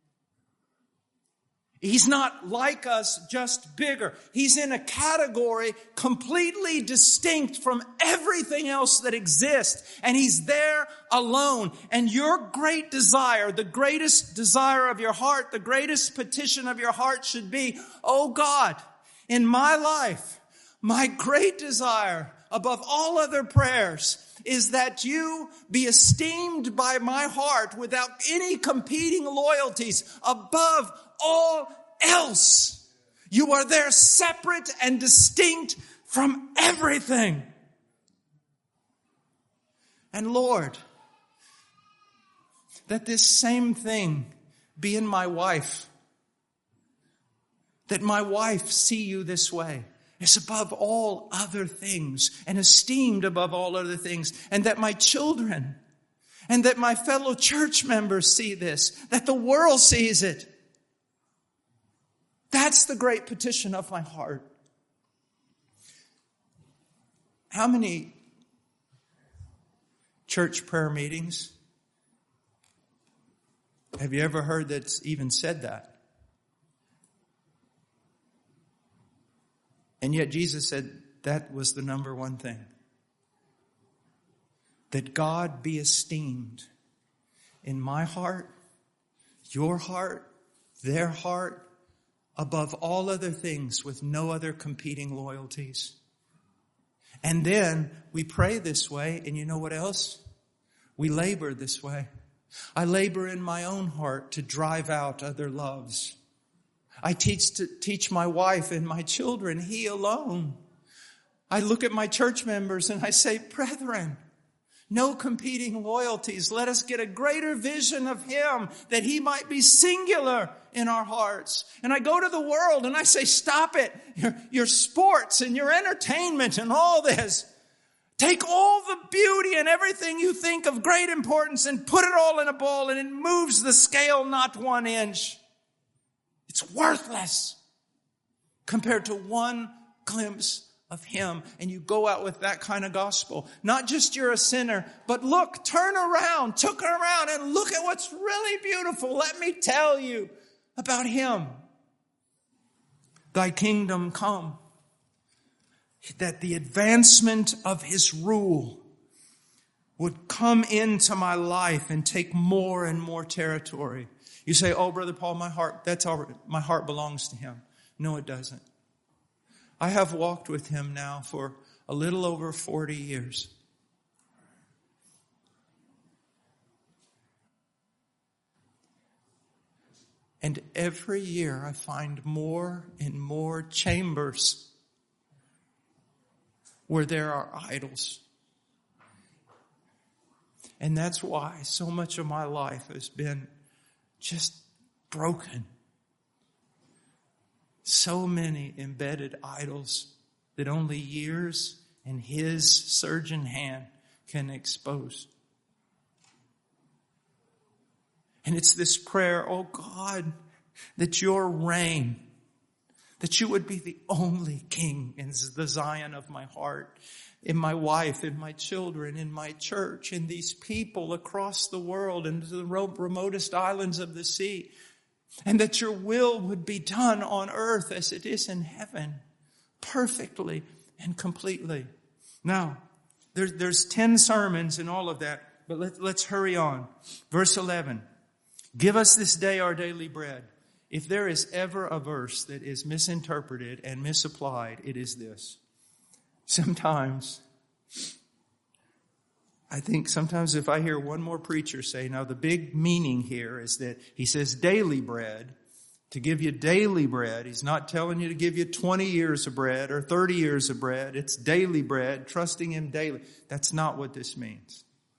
He's not like us, just bigger. He's in a category completely distinct from everything else that exists. And He's there alone. And your great desire, the greatest desire of your heart, the greatest petition of your heart should be, oh God, in my life, my great desire above all other prayers is that you be esteemed by my heart without any competing loyalties above all else. You are there separate and distinct from everything. And Lord, that this same thing be in my wife. That my wife see you this way, as above all other things and esteemed above all other things. And that my children and that my fellow church members see this, that the world sees it. That's the great petition of my heart. How many church prayer meetings have you ever heard that's even said that? And yet Jesus said that was the number one thing. That God be esteemed in my heart, your heart, their heart, above all other things, with no other competing loyalties. And then we pray this way, and you know what else? We labor this way. I labor in my own heart to drive out other loves. I teach my wife and my children He alone. I look at my church members and I say, brethren, no competing loyalties. Let us get a greater vision of Him, that He might be singular in our hearts. And I go to the world and I say, stop it. Your sports and your entertainment and all this. Take all the beauty and everything you think of great importance and put it all in a bowl, and it moves the scale not 1 inch. It's worthless compared to one glimpse of Him. And you go out with that kind of gospel. Not just you're a sinner, but look, turn around and look at what's really beautiful. Let me tell you about Him. Thy kingdom come. That the advancement of His rule would come into my life and take more and more territory. You say, oh, Brother Paul, my heart belongs to Him. No, it doesn't. I have walked with Him now for a little over 40 years. And every year I find more and more chambers where there are idols. And that's why so much of my life has been just broken. So many embedded idols that only years and His surgeon hand can expose. And it's this prayer, oh God, that your reign, that you would be the only king in the Zion of my heart, in my wife, in my children, in my church, in these people across the world and to the remotest islands of the sea. And that your will would be done on earth as it is in heaven, perfectly and completely. Now, there's 10 sermons in all of that, but let's hurry on. Verse 11, give us this day our daily bread. If there is ever a verse that is misinterpreted and misapplied, it is this. Sometimes if I hear one more preacher say, now the big meaning here is that he says daily bread, to give you daily bread. He's not telling you to give you 20 years of bread or 30 years of bread. It's daily bread, trusting Him daily. That's not what this means.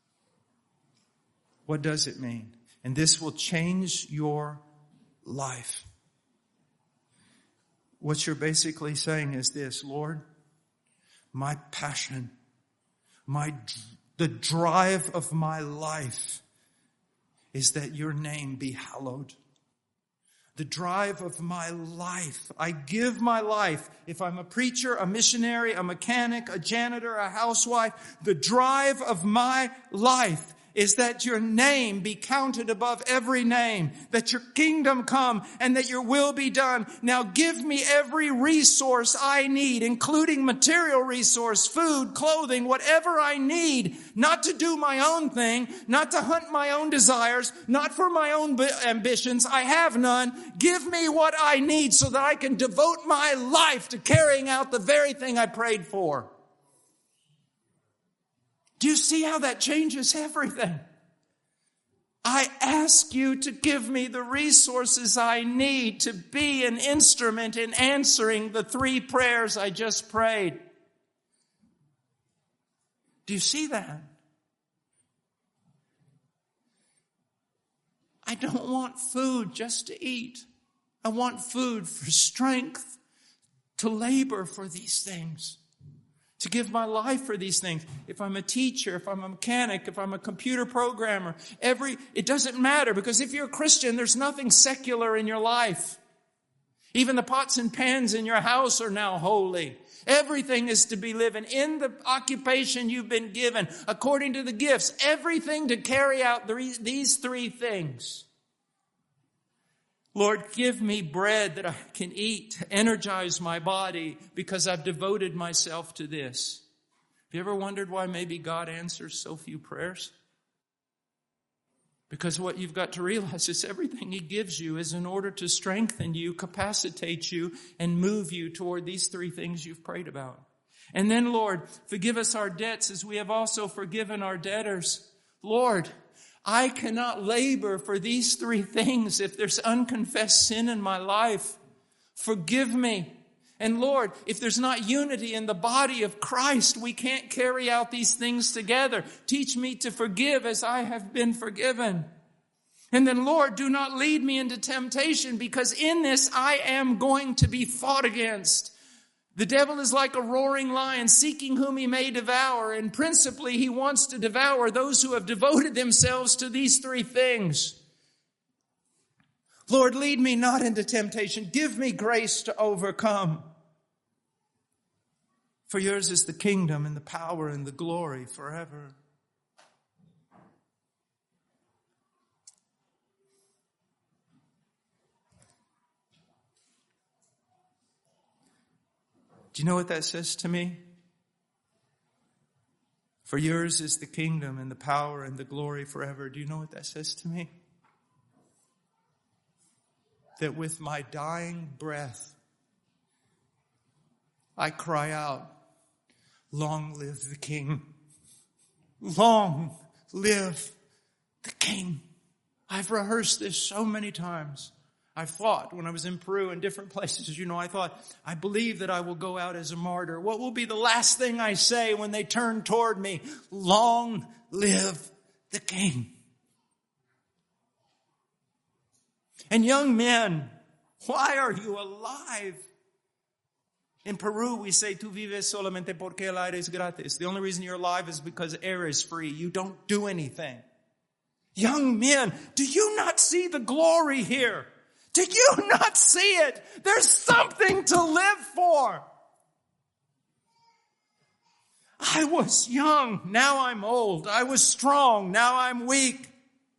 What does it mean? And this will change your life. what you're basically saying is this: Lord, my passion, the drive of my life is that your name be hallowed. The drive of my life. I give my life. If I'm a preacher, a missionary, a mechanic, a janitor, a housewife, the drive of my life is that your name be counted above every name, that your kingdom come and that your will be done. Now give me every resource I need, including material resource, food, clothing, whatever I need, not to do my own thing, not to hunt my own desires, not for my own ambitions. I have none. Give me what I need so that I can devote my life to carrying out the very thing I prayed for. Do you see how that changes everything? I ask you to give me the resources I need to be an instrument in answering the 3 prayers I just prayed. Do you see that? I don't want food just to eat. I want food for strength to labor for these things. To give my life for these things. If I'm a teacher, if I'm a mechanic, if I'm a computer programmer, it doesn't matter, because if you're a Christian, there's nothing secular in your life. Even the pots and pans in your house are now holy. Everything is to be living in the occupation you've been given, according to the gifts. Everything to carry out these 3 things. Lord, give me bread that I can eat to energize my body because I've devoted myself to this. Have you ever wondered why maybe God answers so few prayers? Because what you've got to realize is everything He gives you is in order to strengthen you, capacitate you, and move you toward these 3 things you've prayed about. And then, Lord, forgive us our debts as we have also forgiven our debtors. Lord, I cannot labor for these 3 things if there's unconfessed sin in my life. Forgive me. And Lord, if there's not unity in the body of Christ, we can't carry out these things together. Teach me to forgive as I have been forgiven. And then, Lord, do not lead me into temptation, because in this I am going to be fought against. The devil is like a roaring lion seeking whom he may devour. And principally, he wants to devour those who have devoted themselves to these 3 things. Lord, lead me not into temptation. Give me grace to overcome. For yours is the kingdom and the power and the glory forever. Do you know what that says to me? For yours is the kingdom and the power and the glory forever. Do you know what that says to me? That with my dying breath, I cry out, long live the King. Long live the King. I've rehearsed this so many times. I've thought when I was in Peru and different places, I believe that I will go out as a martyr. What will be the last thing I say when they turn toward me? Long live the King. And young men, why are you alive? In Peru, we say, tú vives solamente porque el aire es gratis. The only reason you're alive is because air is free. You don't do anything. Young men, do you not see the glory here? Do you not see it? There's something to live for. I was young, now I'm old. I was strong, now I'm weak.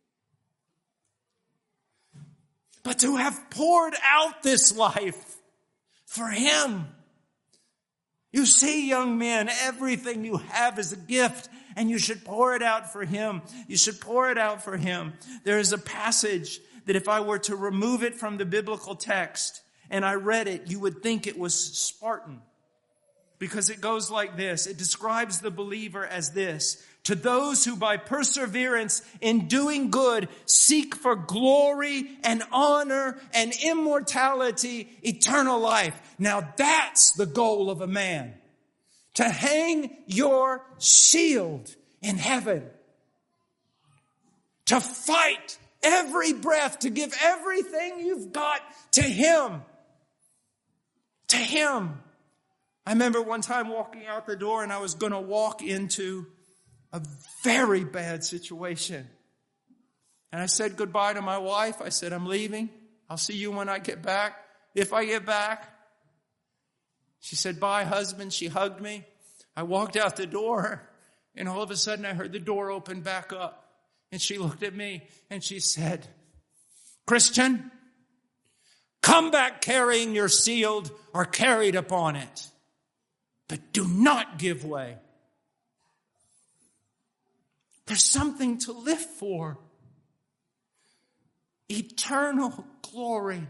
But to have poured out this life for Him. You see, young men, everything you have is a gift, and you should pour it out for Him. You should pour it out for Him. There is a passage that if I were to remove it from the biblical text and I read it, you would think it was Spartan. Because it goes like this. It describes the believer as this: to those who by perseverance in doing good seek for glory and honor and immortality, eternal life. Now that's the goal of a man. To hang your shield in heaven. To fight every breath, to give everything you've got to Him. to him. I remember one time walking out the door and I was going to walk into a very bad situation. And I said goodbye to my wife. I said, I'm leaving. I'll see you when I get back. If I get back. She said, bye, husband. She hugged me. I walked out the door and all of a sudden I heard the door open back up. And she looked at me and she said, Christian, come back carrying your shield or carried upon it. But do not give way. There's something to live for. Eternal glory.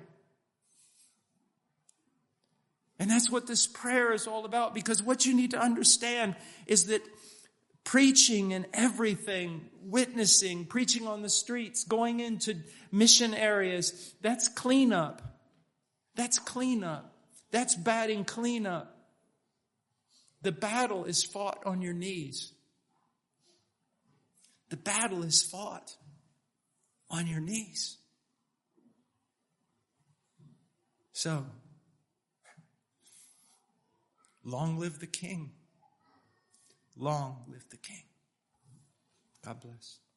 And that's what this prayer is all about. Because what you need to understand is that preaching and everything, witnessing, preaching on the streets, going into mission areas, that's cleanup. That's cleanup. That's batting cleanup. The battle is fought on your knees. The battle is fought on your knees. So, long live the King. Long live the King. God bless.